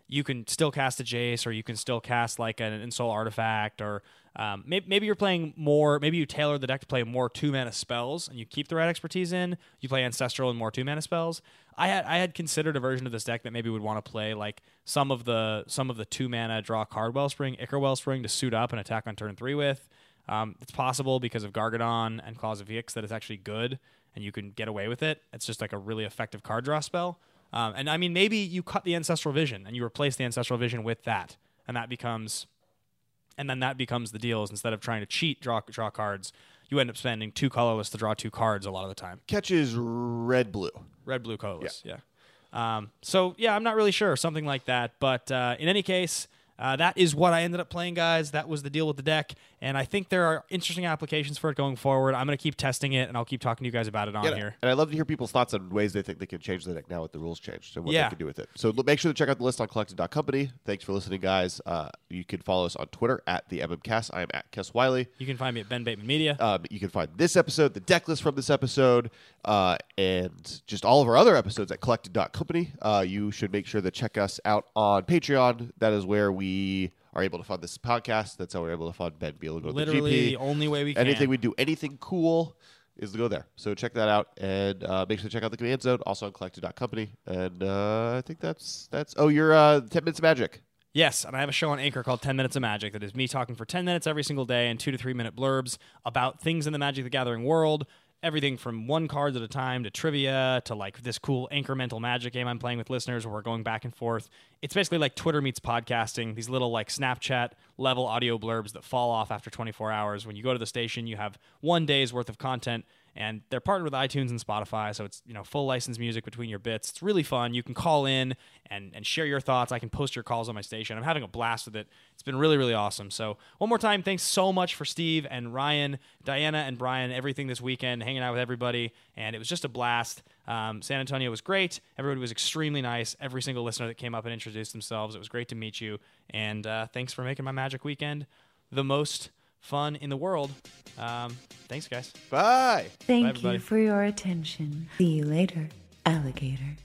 you can still cast a Jace, or you can still cast like an Ensoul Artifact, or um, maybe, maybe you're playing more, maybe you tailor the deck to play more two mana spells and you keep the red expertise in, you play Ancestral and more two mana spells. I had I had considered a version of this deck that maybe would want to play like some of the some of the two mana draw card Wellspring, Ichor Wellspring to suit up and attack on turn three with. Um, it's possible because of Gargadon and Claws of Vix that it's actually good and you can get away with it. It's just like a really effective card draw spell. Um, and I mean, maybe you cut the Ancestral Vision and you replace the Ancestral Vision with that, and that becomes, and then that becomes the deal. Is instead of trying to cheat, draw draw cards, you end up spending two colorless to draw two cards a lot of the time. Catches red blue, red blue colorless. Yeah. yeah. Um, so yeah, I'm not really sure, something like that. But uh, in any case, uh, that is what I ended up playing, guys. That was the deal with the deck, and I think there are interesting applications for it going forward. I'm going to keep testing it, and I'll keep talking to you guys about it on yeah, here. And I'd love to hear people's thoughts on ways they think they can change the deck now with the rules changed, and what Yeah. they can do with it. So look- make sure to check out the list on collected dot company. Thanks for listening, guys. Uh, you can follow us on Twitter at the MMCast. I am at Kes Wiley. You can find me at Ben Bateman Media. Um, you can find this episode, the deck list from this episode, uh, and just all of our other episodes at collected dot company. Uh, you should make sure to check us out on Patreon. That is where we are able to fund this podcast. That's how we're able to fund Ben be able to go to the G P. Literally the only way we can. Anything we do, anything cool, is to go there. So check that out, and uh, make sure to check out the Command Zone, also on collected dot company. And uh, I think that's that's. Oh, you're uh, ten minutes of magic. Yes, and I have a show on Anchor called ten minutes of Magic that is me talking for ten minutes every single day and two to three minute blurbs about things in the Magic the Gathering world. Everything from one card at a time to trivia to like this cool incremental Magic game I'm playing with listeners where we're going back and forth. It's basically like Twitter meets podcasting, these little like Snapchat level audio blurbs that fall off after twenty-four hours. When you go to the station, you have one day's worth of content, and they're partnered with iTunes and Spotify, so it's, you know, full licensed music between your bits. It's really fun. You can call in and, and share your thoughts. I can post your calls on my station. I'm having a blast with it. It's been really, really awesome. So one more time, thanks so much for Steve and Ryan, Diana and Brian, everything this weekend, hanging out with everybody, and it was just a blast. Um, San Antonio was great. Everybody was extremely nice. Every single listener that came up and introduced themselves, it was great to meet you, and uh, thanks for making my Magic weekend the most fun in the world. Um, thanks, guys. Bye. Thank Bye, you everybody. for your attention. See you later, alligator.